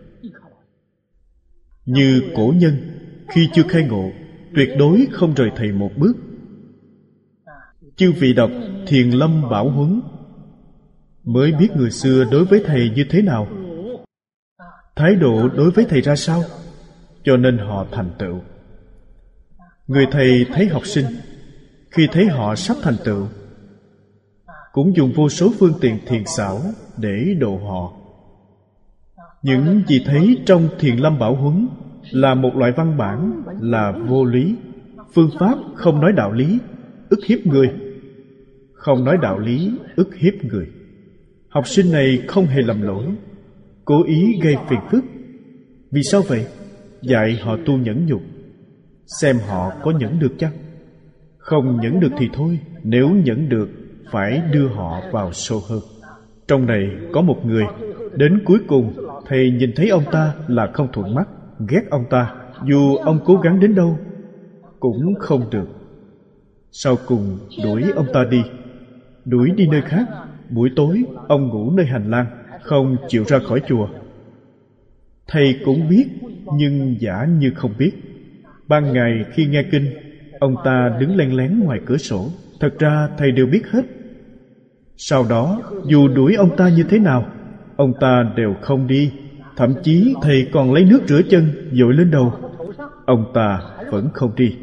Như cổ nhân khi chưa khai ngộ, tuyệt đối không rời thầy một bước. Chư vị đọc Thiền Lâm Bảo Huấn mới biết người xưa đối với thầy như thế nào, thái độ đối với thầy ra sao, cho nên họ thành tựu. Người thầy thấy học sinh, khi thấy họ sắp thành tựu, cũng dùng vô số phương tiện thiện xảo để độ họ. Những gì thấy trong Thiền Lâm Bảo Huấn là một loại văn bản, là vô lý. Phương pháp không nói đạo lý, ức hiếp người. Không nói đạo lý, ức hiếp người. Học sinh này không hề lầm lỗi, cố ý gây phiền phức. Vì sao vậy? Dạy họ tu nhẫn nhục, xem họ có nhẫn được chăng? Không nhẫn được thì thôi, nếu nhẫn được phải đưa họ vào sâu hơn. Trong này có một người, đến cuối cùng thầy nhìn thấy ông ta là không thuận mắt, ghét ông ta, dù ông cố gắng đến đâu cũng không được. Sau cùng đuổi ông ta đi, đuổi đi nơi khác. Buổi tối ông ngủ nơi hành lang, không chịu ra khỏi chùa. Thầy cũng biết, nhưng giả như không biết. Ban ngày khi nghe kinh, ông ta đứng len lén ngoài cửa sổ. Thật ra thầy đều biết hết. Sau đó dù đuổi ông ta như thế nào, ông ta đều không đi. Thậm chí thầy còn lấy nước rửa chân dội lên đầu, ông ta vẫn không đi.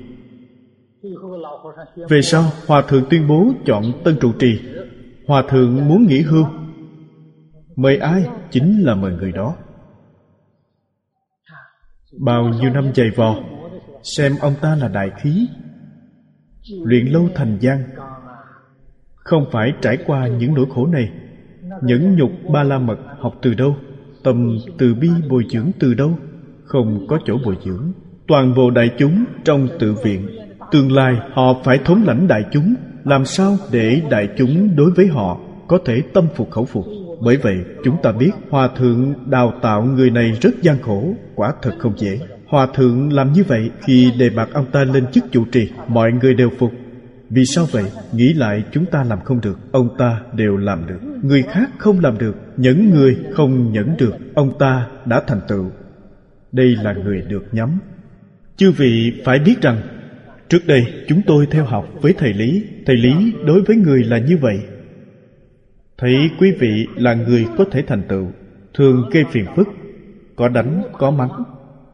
Về sau Hòa thượng tuyên bố chọn tân trụ trì. Hòa thượng muốn nghỉ hưu, mời ai chính là mời người đó. Bao nhiêu năm dày vò, xem ông ta là đại khí, luyện lâu thành văn. Không phải trải qua những nỗi khổ này. Nhẫn nhục ba la mật học từ đâu? Tâm từ bi bồi dưỡng từ đâu? Không có chỗ bồi dưỡng. Toàn bộ đại chúng trong tự viện, tương lai họ phải thống lãnh đại chúng. Làm sao để đại chúng đối với họ có thể tâm phục khẩu phục? Bởi vậy chúng ta biết Hòa thượng đào tạo người này rất gian khổ, quả thật không dễ. Hòa thượng làm như vậy, khi đề bạt ông ta lên chức trụ trì, mọi người đều phục. Vì sao vậy? Nghĩ lại chúng ta làm không được, ông ta đều làm được. Người khác không làm được, những người không nhẫn được, ông ta đã thành tựu. Đây là người được nhắm. Chư vị phải biết rằng, trước đây chúng tôi theo học với thầy Lý. Thầy Lý đối với người là như vậy. Thấy quý vị là người có thể thành tựu, thường gây phiền phức, có đánh, có mắng.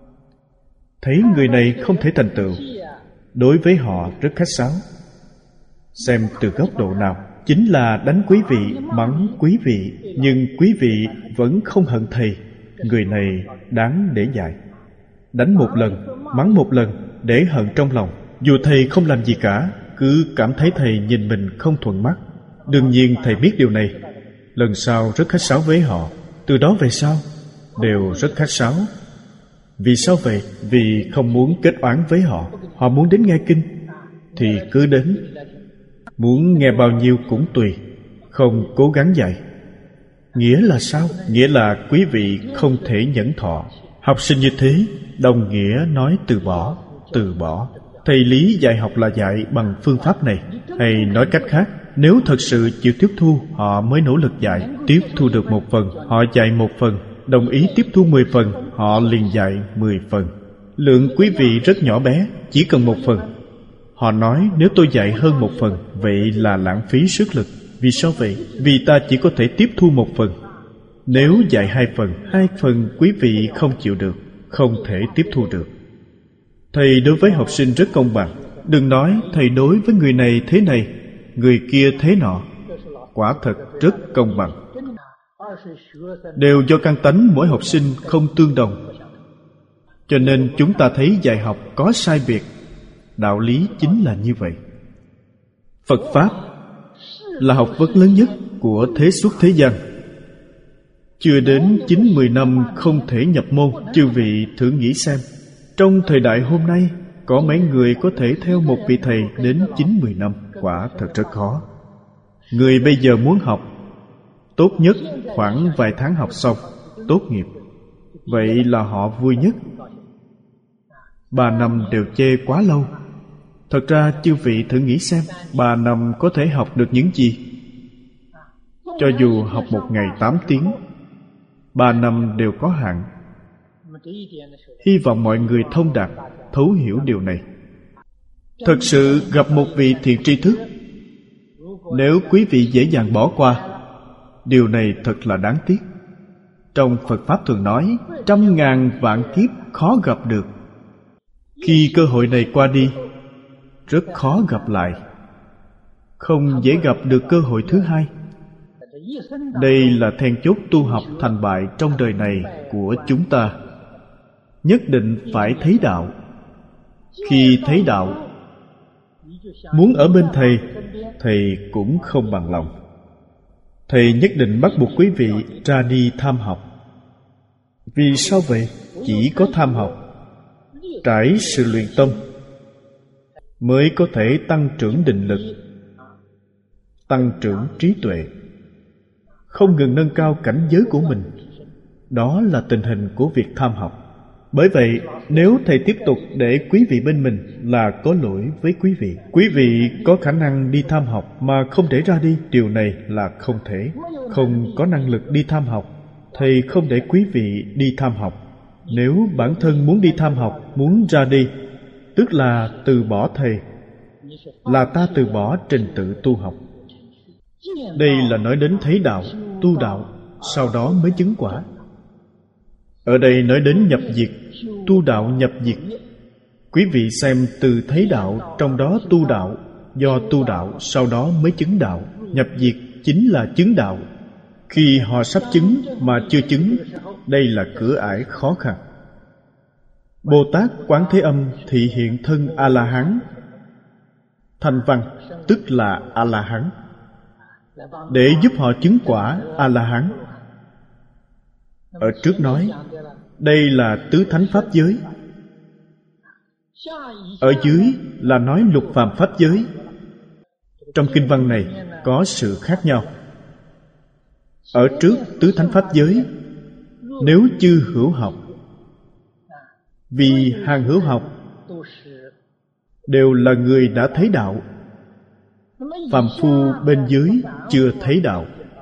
Thấy người này không thể thành tựu, đối với họ rất khách sáo. Xem từ góc độ nào, chính là đánh quý vị, mắng quý vị, nhưng quý vị vẫn không hận thầy. Người này đáng để dạy. Đánh một lần, mắng một lần, để hận trong lòng. Dù thầy không làm gì cả, cứ cảm thấy thầy nhìn mình không thuận mắt. Đương nhiên thầy biết điều này. Lần sau rất khách sáo với họ. Từ đó về sau đều rất khách sáo. Vì sao vậy? Vì không muốn kết oán với họ. Họ muốn đến nghe kinh thì cứ đến, muốn nghe bao nhiêu cũng tùy, không cố gắng dạy. Nghĩa là sao? Nghĩa là quý vị không thể nhẫn thọ. Học sinh như thế đồng nghĩa nói từ bỏ. Từ bỏ. Thầy Lý dạy học là dạy bằng phương pháp này. Hay nói cách khác, nếu thật sự chịu tiếp thu, họ mới nỗ lực dạy. Tiếp thu được một phần, họ dạy một phần. Đồng ý tiếp thu 10 phần, họ liền dạy 10 phần. Lượng quý vị rất nhỏ bé, chỉ cần 1 phần. Họ nói nếu tôi dạy hơn 1 phần, vậy là lãng phí sức lực. Vì sao vậy? Vì ta chỉ có thể tiếp thu 1 phần. Nếu dạy 2 phần quý vị không chịu được, không thể tiếp thu được. Thầy đối với học sinh rất công bằng. Đừng nói thầy đối với người này thế này, người kia thế nọ. Quả thật rất công bằng. Đều do căn tánh mỗi học sinh không tương đồng. Cho nên chúng ta thấy dạy học có sai biệt. Đạo lý chính là như vậy. Phật Pháp là học vấn lớn nhất của thế xuất thế gian. Chưa đến 9-10 năm không thể nhập môn. Chư vị thử nghĩ xem, Trong thời đại hôm nay, có mấy người có thể theo một vị thầy đến 90 năm, quả thật rất khó. Người bây giờ muốn học, tốt nhất khoảng vài tháng học xong, tốt nghiệp. Vậy là họ vui nhất. 3 năm đều chê quá lâu. Thật ra chư vị thử nghĩ xem, 3 năm có thể học được những gì? Cho dù học một ngày 8 tiếng, 3 năm đều có hạn. Hy vọng mọi người thông đạt, thấu hiểu điều này. Thật sự gặp một vị thiện tri thức, nếu quý vị dễ dàng bỏ qua, điều này thật là đáng tiếc. Trong Phật Pháp thường nói, 100.000 vạn kiếp khó gặp được. Khi cơ hội này qua đi, rất khó gặp lại, không dễ gặp được cơ hội thứ hai. Đây là then chốt tu học thành bại trong đời này của chúng ta. Nhất định phải thấy đạo. Khi thấy đạo, muốn ở bên thầy, thầy cũng không bằng lòng. Thầy nhất định bắt buộc quý vị ra đi tham học. Vì sao vậy? Chỉ có tham học, trải sự luyện tâm, mới có thể tăng trưởng định lực, tăng trưởng trí tuệ, không ngừng nâng cao cảnh giới của mình. Đó là tình hình của việc tham học. Bởi vậy, nếu thầy tiếp tục để quý vị bên mình là có lỗi với quý vị. Quý vị có khả năng đi tham học mà không để ra đi, điều này là không thể. Không có năng lực đi tham học, thầy không để quý vị đi tham học. Nếu bản thân muốn đi tham học, muốn ra đi, tức là từ bỏ thầy, là ta từ bỏ trình tự tu học. Đây là nói đến thấy đạo, tu đạo, sau đó mới chứng quả. Ở đây nói đến nhập diệt, tu đạo nhập diệt. Quý vị xem từ thấy đạo, trong đó tu đạo, do tu đạo sau đó mới chứng đạo. Nhập diệt chính là chứng đạo. Khi họ sắp chứng mà chưa chứng, đây là cửa ải khó khăn. Bồ Tát Quán Thế Âm thị hiện thân A-la-hán, thanh văn tức là A-la-hán, để giúp họ chứng quả A-la-hán. Ở trước nói, đây là tứ thánh pháp giới. Ở dưới là nói lục phàm pháp giới. Trong kinh văn này có sự khác nhau. Ở trước tứ thánh pháp giới, nếu chư hữu học, vì hàng hữu học đều là người đã thấy đạo, phàm phu bên dưới chưa thấy đạo.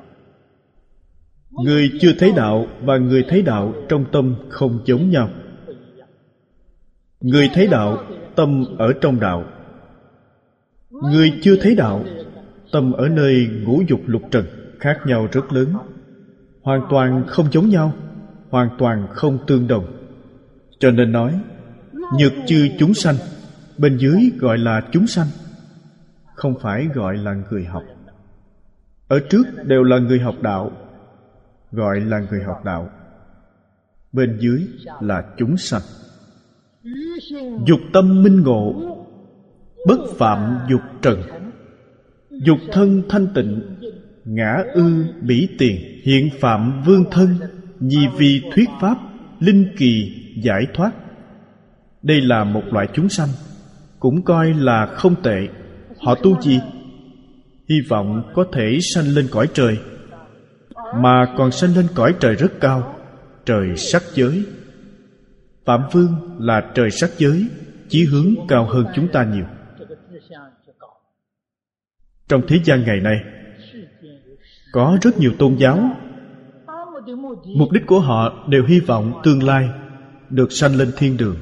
Người chưa thấy đạo và người thấy đạo trong tâm không giống nhau. Người thấy đạo, tâm ở trong đạo. Người chưa thấy đạo, tâm ở nơi ngũ dục lục trần, khác nhau rất lớn. Hoàn toàn không giống nhau, hoàn toàn không tương đồng. Cho nên nói, nhược chư chúng sanh, bên dưới gọi là chúng sanh, không phải gọi là người học. Ở trước đều là người học đạo, gọi là người học đạo. Bên dưới là chúng sanh. Dục tâm minh ngộ, bất phạm dục trần. Dục thân thanh tịnh, ngã ư bỉ tiền. Hiện phạm vương thân, nhi vi thuyết pháp, linh kỳ giải thoát. Đây là một loại chúng sanh, cũng coi là không tệ. Họ tu gì? Hy vọng có thể sanh lên cõi trời, mà còn sanh lên cõi trời rất cao, trời sắc giới. Phạm Vương là trời sắc giới, chí hướng cao hơn chúng ta nhiều. Trong thế gian ngày nay, có rất nhiều tôn giáo. Mục đích của họ đều hy vọng tương lai được sanh lên thiên đường.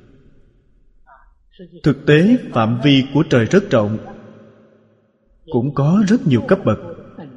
Thực tế phạm vi của trời rất rộng, cũng có rất nhiều cấp bậc.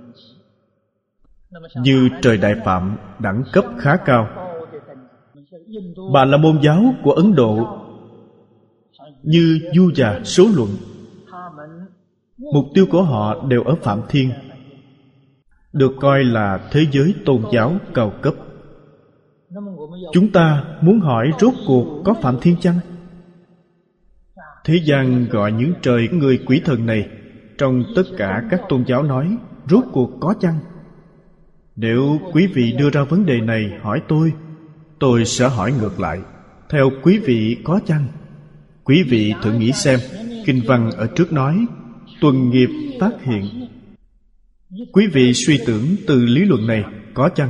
Như trời Đại Phạm đẳng cấp khá cao. Bà la môn giáo của Ấn Độ, như Du Già Số Luận, mục tiêu của họ đều ở Phạm Thiên, được coi là thế giới tôn giáo cao cấp. Chúng ta muốn hỏi rốt cuộc có Phạm Thiên chăng? Thế gian gọi những trời người quỷ thần này, trong tất cả các tôn giáo nói rốt cuộc có chăng? Nếu quý vị đưa ra vấn đề này hỏi tôi sẽ hỏi ngược lại, Theo quý vị có chăng? Quý vị thử nghĩ xem, kinh văn ở trước nói tuần nghiệp tác hiện. Quý vị suy tưởng từ lý luận này có chăng?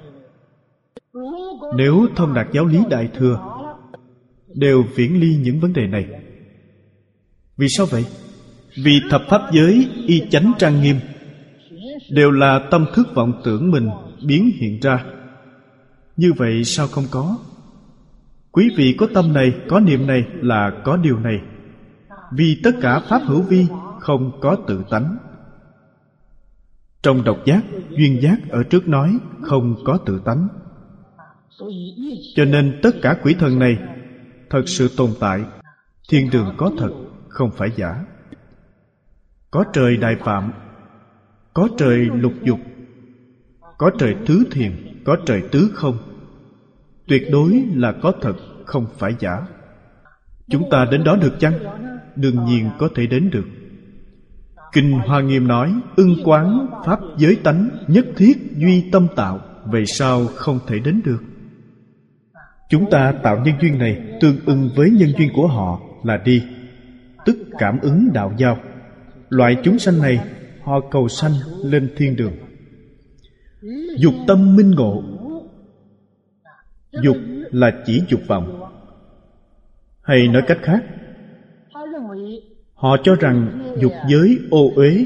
Nếu thông đạt giáo lý Đại Thừa đều viễn ly những vấn đề này. Vì sao vậy? Vì thập pháp giới y chánh trang nghiêm đều là tâm thức vọng tưởng mình biến hiện ra. Như vậy sao không có? Quý vị có tâm này, có niệm này là có điều này. Vì tất cả pháp hữu vi không có tự tánh. Trong độc giác, duyên giác ở trước nói không có tự tánh. Cho nên tất cả quỷ thần này thật sự tồn tại. Thiên đường có thật, không phải giả. Có trời Đại Phạm, có trời Lục Dục, có trời Tứ Thiền, có trời Tứ Không. Tuyệt đối là có thật, không phải giả. Chúng ta đến đó được chăng? Đương nhiên có thể đến được. Kinh Hoa Nghiêm nói ưng quán pháp giới tánh, nhất thiết duy tâm tạo. Vậy sao không thể đến được? Chúng ta tạo nhân duyên này tương ưng với nhân duyên của họ là đi, tức cảm ứng đạo giao. Loại chúng sanh này họ cầu sanh lên thiên đường. Dục tâm minh ngộ. Dục là chỉ dục vọng. Hay nói cách khác, họ cho rằng dục giới ô uế,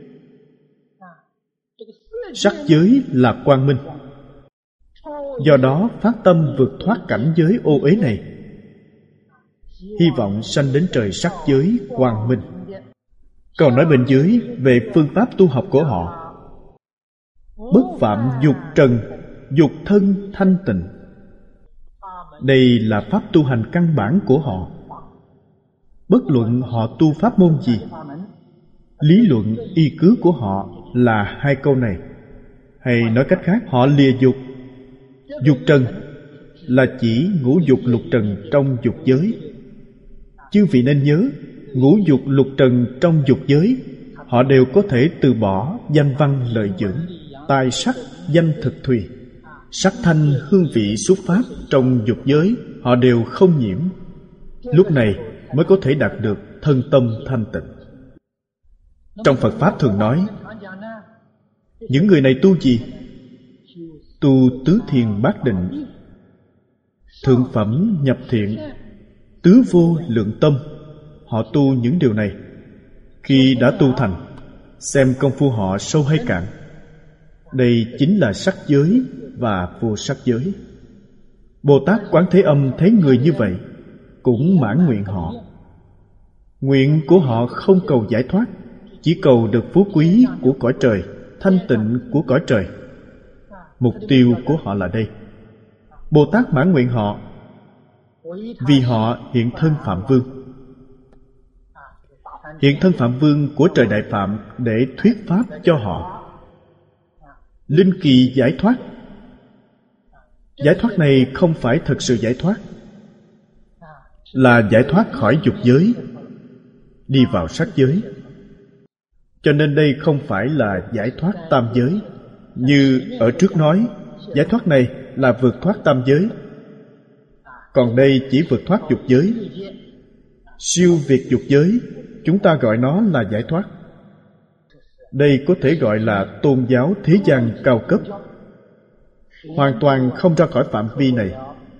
sắc giới là quang minh. Do đó phát tâm vượt thoát cảnh giới ô uế này, hy vọng sanh đến trời sắc giới quang minh. Còn nói bên dưới về phương pháp tu học của họ: bất phạm dục trần, dục thân thanh tịnh. Đây là pháp tu hành căn bản của họ. Bất luận họ tu pháp môn gì, lý luận y cứ của họ là hai câu này. Hay nói cách khác, họ lìa dục. Dục trần là chỉ ngũ dục lục trần trong dục giới. Chư vị nên nhớ, ngũ dục lục trần trong dục giới, họ đều có thể từ bỏ danh văn lợi dưỡng, tài sắc danh thực thùy, sắc thanh hương vị xuất phát trong dục giới, họ đều không nhiễm. Lúc này mới có thể đạt được thân tâm thanh tịnh. Trong Phật Pháp thường nói, những người này tu gì? Tu tứ thiền bát định, thượng phẩm nhập thiện, tứ vô lượng tâm. Họ tu những điều này. Khi đã tu thành, xem công phu họ sâu hay cạn. Đây chính là sắc giới và vô sắc giới. Bồ Tát Quán Thế Âm thấy người như vậy, cũng mãn nguyện họ. Nguyện của họ không cầu giải thoát, chỉ cầu được phú quý của cõi trời, thanh tịnh của cõi trời. Mục tiêu của họ là đây. Bồ Tát mãn nguyện họ vì họ hiện thân Phạm Vương. Hiện thân Phạm Vương của trời Đại Phạm để thuyết pháp cho họ. Linh kỳ giải thoát. Giải thoát này không phải thật sự giải thoát, là giải thoát khỏi dục giới, đi vào sắc giới. Cho nên đây không phải là giải thoát tam giới. Như ở trước nói, giải thoát này là vượt thoát tam giới, còn đây chỉ vượt thoát dục giới. Siêu việt dục giới, chúng ta gọi nó là giải thoát. Đây có thể gọi là tôn giáo thế gian cao cấp, hoàn toàn không ra khỏi phạm vi này.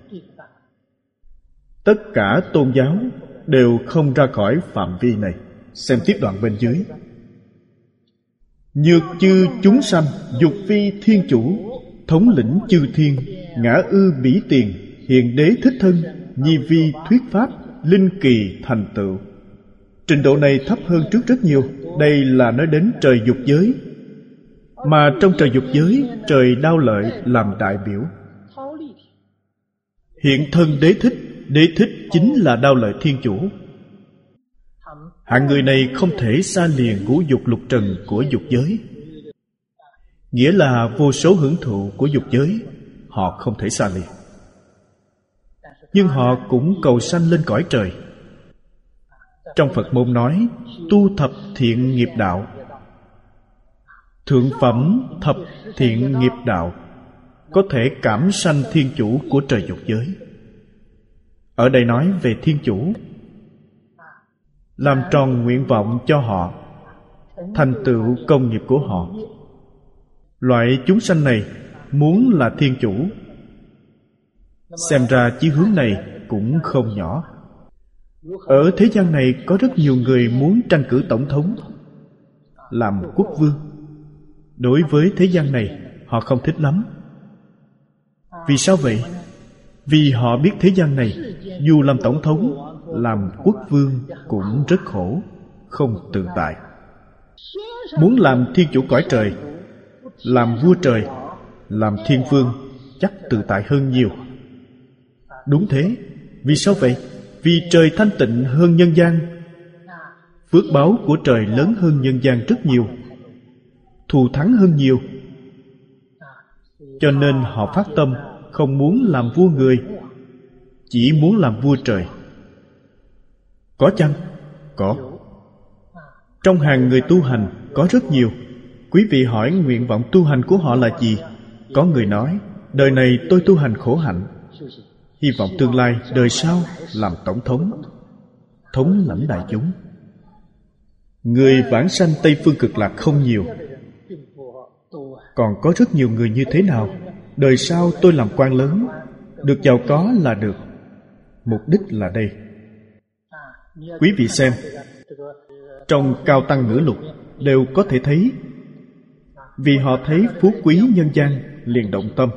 Tất cả tôn giáo đều không ra khỏi phạm vi này. Xem tiếp đoạn bên dưới. Nhược chư chúng sanh, dục vi thiên chủ, thống lĩnh chư thiên, ngã ư bỉ tiền, hiện đế thích thân, nhi vi thuyết pháp, linh kỳ thành tựu. Trình độ này thấp hơn trước rất nhiều. Đây là nói đến trời dục giới. Mà trong trời dục giới, trời Đao Lợi làm đại biểu. Hiện thân đế thích chính là Đao Lợi thiên chủ. Hạng người này không thể xa lìa ngũ dục lục trần của dục giới, nghĩa là vô số hưởng thụ của dục giới họ không thể xa lìa. Nhưng họ cũng cầu sanh lên cõi trời. Trong Phật môn nói tu thập thiện nghiệp đạo, thượng phẩm thập thiện nghiệp đạo có thể cảm sanh thiên chủ của trời dục giới. Ở đây nói về Thiên Chủ, làm tròn nguyện vọng cho họ, thành tựu công nghiệp của họ. Loại chúng sanh này muốn là Thiên Chủ. Xem ra chí hướng này cũng không nhỏ. Ở thế gian này có rất nhiều người muốn tranh cử tổng thống, làm quốc vương. Đối với thế gian này, họ không thích lắm. Vì sao vậy? Vì họ biết thế gian này, dù làm tổng thống, làm quốc vương cũng rất khổ, không tự tại. Muốn làm Thiên Chủ cõi trời, làm vua trời, làm thiên vương, chắc tự tại hơn nhiều. Đúng thế. Vì sao vậy? Vì trời thanh tịnh hơn nhân gian. Phước báo của trời lớn hơn nhân gian rất nhiều, thù thắng hơn nhiều. Cho nên họ phát tâm không muốn làm vua người, chỉ muốn làm vua trời. Có chăng? Có. Trong hàng người tu hành có rất nhiều. Quý vị hỏi nguyện vọng tu hành của họ là gì? Có người nói, đời này tôi tu hành khổ hạnh, hy vọng tương lai đời sau làm tổng thống, thống lãnh đại chúng. Người vãng sanh Tây Phương Cực Lạc không nhiều. Còn có rất nhiều người như thế nào? Đời sau tôi làm quan lớn, được giàu có là được. Mục đích là đây. Quý vị xem, trong Cao Tăng Ngữ Lục đều có thể thấy. Vì họ thấy phú quý nhân gian liền động tâm,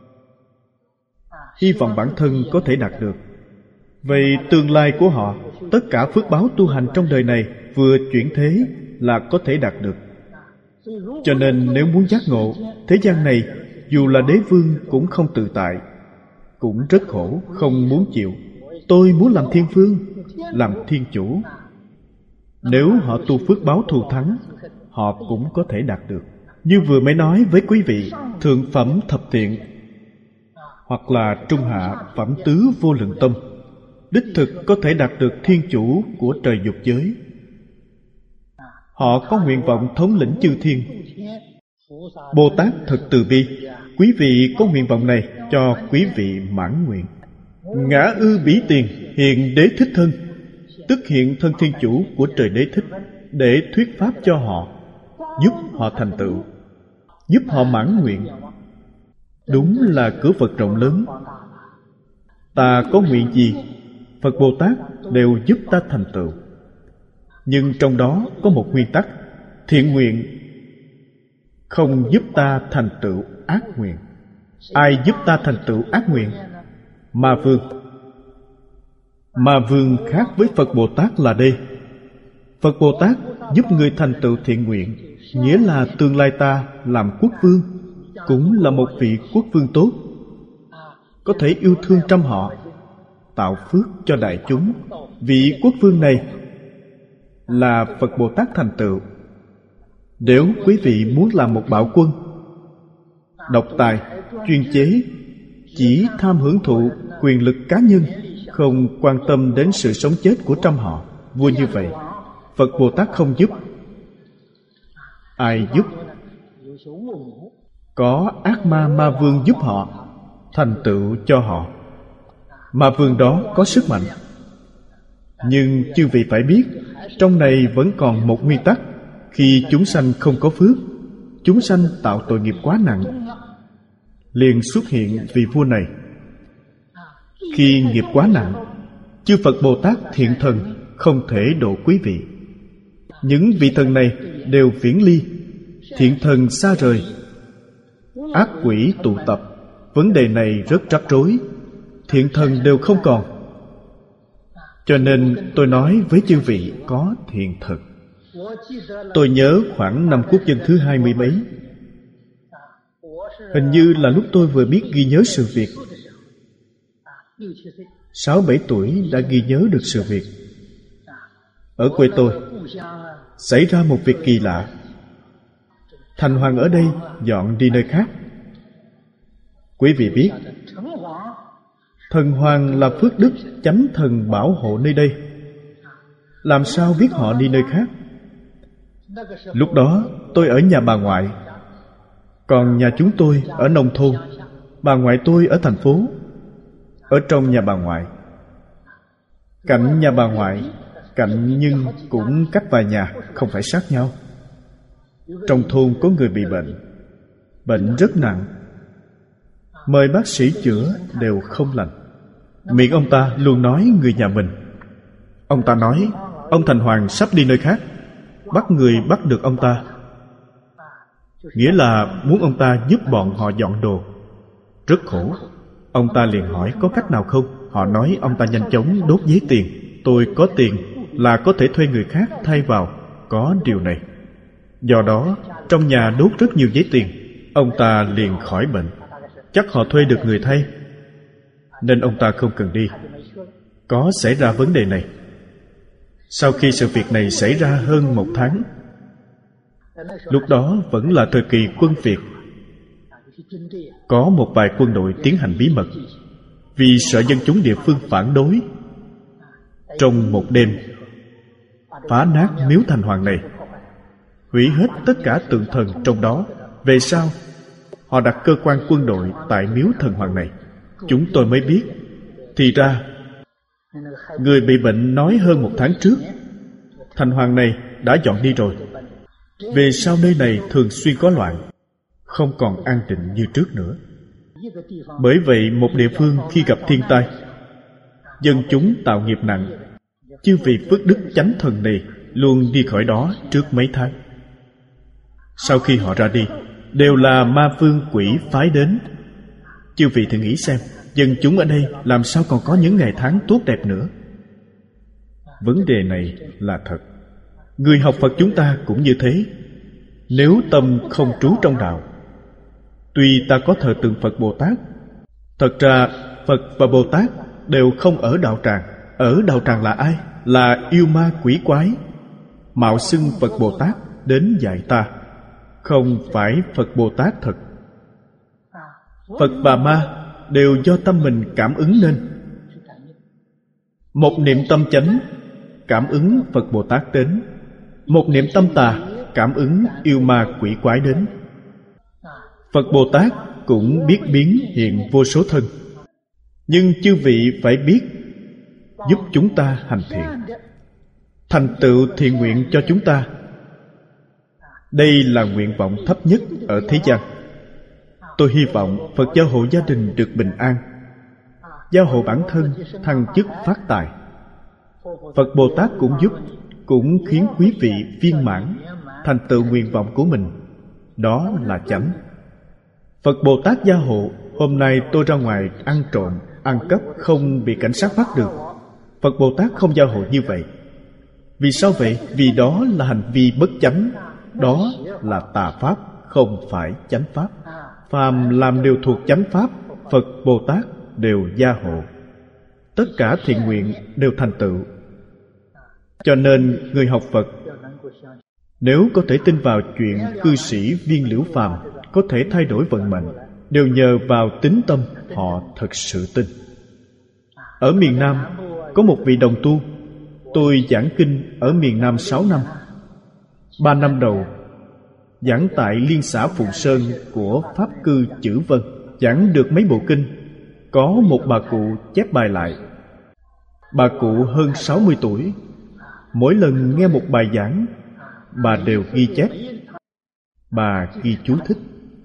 hy vọng bản thân có thể đạt được. Vậy tương lai của họ, tất cả phước báo tu hành trong đời này vừa chuyển thế là có thể đạt được. Cho nên nếu muốn giác ngộ, thế gian này dù là đế vương cũng không tự tại, cũng rất khổ, không muốn chịu. Tôi muốn làm thiên vương, làm thiên chủ. Nếu họ tu phước báo thù thắng, họ cũng có thể đạt được. Như vừa mới nói với quý vị, thượng phẩm thập thiện hoặc là trung hạ phẩm tứ vô lượng tâm, đích thực có thể đạt được thiên chủ của trời dục giới. Họ có nguyện vọng thống lĩnh chư thiên. Bồ Tát thật từ bi. Quý vị có nguyện vọng này, cho quý vị mãn nguyện. Ngã ư bỉ tiền hiện đế thích thân, tức hiện thân thiên chủ của trời đế thích, để thuyết pháp cho họ, giúp họ thành tựu, giúp họ mãn nguyện. Đúng là cửa Phật rộng lớn. Ta có nguyện gì, Phật Bồ Tát đều giúp ta thành tựu. Nhưng trong đó có một nguyên tắc: thiện nguyện không giúp ta thành tựu ác nguyện. Ai giúp ta thành tựu ác nguyện? Ma Vương. Ma Vương khác với Phật Bồ Tát là đây. Phật Bồ Tát giúp người thành tựu thiện nguyện, nghĩa là tương lai ta làm quốc vương, cũng là một vị quốc vương tốt, có thể yêu thương trăm họ, tạo phước cho đại chúng. Vị quốc vương này là Phật Bồ Tát thành tựu. Nếu quý vị muốn làm một bạo quân, độc tài, chuyên chế, chỉ tham hưởng thụ quyền lực cá nhân, không quan tâm đến sự sống chết của trăm họ, vua như vậy, Phật Bồ Tát không giúp. Ai giúp? Có ác ma Ma Vương giúp họ, thành tựu cho họ. Ma Vương đó có sức mạnh. Nhưng chư vị phải biết, trong này vẫn còn một nguyên tắc. Khi chúng sanh không có phước, chúng sanh tạo tội nghiệp quá nặng, liền xuất hiện vị vua này. Khi nghiệp quá nặng, chư Phật Bồ Tát thiện thần không thể độ quý vị. Những vị thần này đều viễn ly, thiện thần xa rời, ác quỷ tụ tập. Vấn đề này rất rắc rối, thiện thần đều không còn. Cho nên tôi nói với chư vị có thiện thực. Tôi nhớ khoảng năm Quốc Dân thứ 20 mấy, hình như là lúc tôi vừa biết ghi nhớ sự việc. 6-7 tuổi đã ghi nhớ được sự việc. Ở quê tôi xảy ra một việc kỳ lạ. Thành hoàng ở đây dọn đi nơi khác. Quý vị biết, thần hoàng là phước đức chánh thần bảo hộ nơi đây. Làm sao biết họ đi nơi khác? Lúc đó tôi ở nhà bà ngoại, còn nhà chúng tôi ở nông thôn, bà ngoại tôi ở thành phố. Ở trong nhà bà ngoại, Cạnh nhà bà ngoại, cạnh nhưng cũng cách vài nhà, không phải sát nhau. Trong thôn có người bị bệnh, bệnh rất nặng, mời bác sĩ chữa đều không lành. Miệng ông ta luôn nói người nhà mình. Ông ta nói ông Thành Hoàng sắp đi nơi khác, bắt người bắt được ông ta, nghĩa là muốn ông ta giúp bọn họ dọn đồ. Rất khổ. Ông ta liền hỏi có cách nào không. Họ nói ông ta nhanh chóng đốt giấy tiền. Tôi có tiền là có thể thuê người khác thay vào, có điều này. Do đó trong nhà đốt rất nhiều giấy tiền. Ông ta liền khỏi bệnh. Chắc họ thuê được người thay, nên ông ta không cần đi. Có xảy ra vấn đề này. Sau khi sự việc này xảy ra hơn 1 tháng, lúc đó vẫn là thời kỳ quân Việt, có một vài quân đội tiến hành bí mật, vì sợ dân chúng địa phương phản đối. Trong một đêm phá nát miếu Thành Hoàng này, hủy hết tất cả tượng thần trong đó. Về sau họ đặt cơ quan quân đội tại miếu thần hoàng này. Chúng tôi mới biết, thì ra người bị bệnh nói hơn 1 tháng trước Thành Hoàng này đã dọn đi rồi. Về sau nơi này thường xuyên có loạn, không còn an định như trước nữa. Bởi vậy một địa phương khi gặp thiên tai, dân chúng tạo nghiệp nặng, chư vị phước đức chánh thần này luôn đi khỏi đó trước mấy tháng. Sau khi họ ra đi, đều là ma vương quỷ phái đến. Chư vị thử nghĩ xem, dân chúng ở đây làm sao còn có những ngày tháng tốt đẹp nữa. Vấn đề này là thật. Người học Phật chúng ta cũng như thế. Nếu tâm không trú trong đạo, tuy ta có thờ tượng Phật Bồ Tát, thật ra Phật và Bồ Tát đều không ở đạo tràng. Ở đạo tràng là ai? Là yêu ma quỷ quái, mạo xưng Phật Bồ Tát đến dạy ta, không phải Phật Bồ Tát thật. Phật và ma đều do tâm mình cảm ứng nên. Một niệm tâm chánh cảm ứng Phật Bồ Tát đến, một niệm tâm tà cảm ứng yêu ma quỷ quái đến. Phật Bồ Tát cũng biết biến hiện vô số thân, nhưng chư vị phải biết giúp chúng ta hành thiện, thành tựu thiện nguyện cho chúng ta. Đây là nguyện vọng thấp nhất ở thế gian. Tôi hy vọng Phật gia hộ gia đình được bình an, gia hộ bản thân thăng chức phát tài. Phật Bồ Tát cũng giúp, cũng khiến quý vị viên mãn, thành tựu nguyện vọng của mình. Đó là chánh. Phật Bồ Tát gia hộ. Hôm nay tôi ra ngoài ăn trộm, ăn cắp không bị cảnh sát bắt được. Phật Bồ Tát không gia hộ như vậy. Vì sao vậy? Vì đó là hành vi bất chánh, đó là tà pháp, không phải chánh pháp. Phàm làm điều thuộc chánh pháp, Phật Bồ Tát đều gia hộ, tất cả thiện nguyện đều thành tựu. Cho nên người học Phật nếu có thể tin vào chuyện cư sĩ Viên Liễu Phàm có thể thay đổi vận mệnh, đều nhờ vào tín tâm họ thật sự tin. Ở miền Nam có một vị đồng tu. Tôi giảng kinh ở miền Nam 6 năm. 3 năm đầu giảng tại Liên xã Phụng Sơn của Pháp Cư Chữ Vân, giảng được mấy bộ kinh. Có một bà cụ chép bài lại. Bà cụ hơn 60 tuổi. Mỗi lần nghe một bài giảng, bà đều ghi chép. Bà ghi chú thích.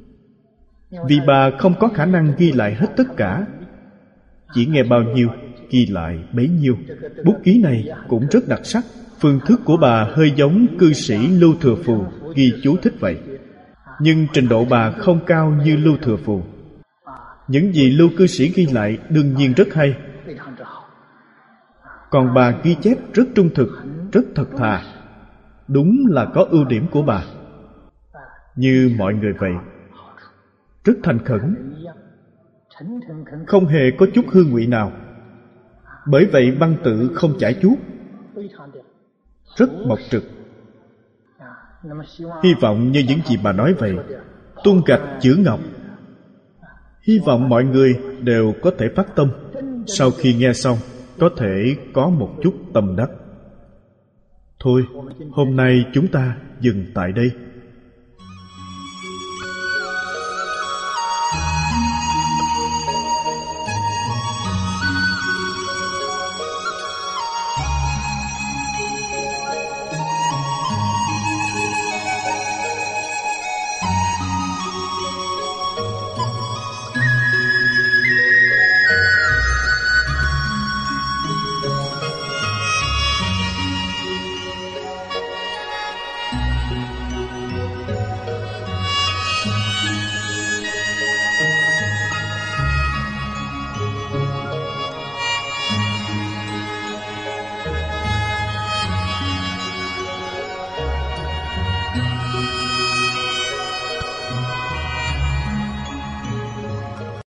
Vì bà không có khả năng ghi lại hết tất cả, chỉ nghe bao nhiêu ghi lại bấy nhiêu. Bút ký này cũng rất đặc sắc. Phương thức của bà hơi giống cư sĩ Lưu Thừa Phù ghi chú thích vậy, nhưng trình độ bà không cao như Lưu Thừa Phù. Những gì Lưu cư sĩ ghi lại đương nhiên rất hay, còn bà ghi chép rất trung thực, rất thật thà. Đúng là có ưu điểm của bà. Như mọi người vậy, rất thành khẩn, không hề có chút hư ngụy nào. Bởi vậy văn tự không chải chuốt, rất mộc trực. Hy vọng như những gì bà nói vậy, tuôn gạch chữ ngọc. Hy vọng mọi người đều có thể phát tâm, sau khi nghe xong có thể có một chút tâm đắc. Thôi, hôm nay chúng ta dừng tại đây.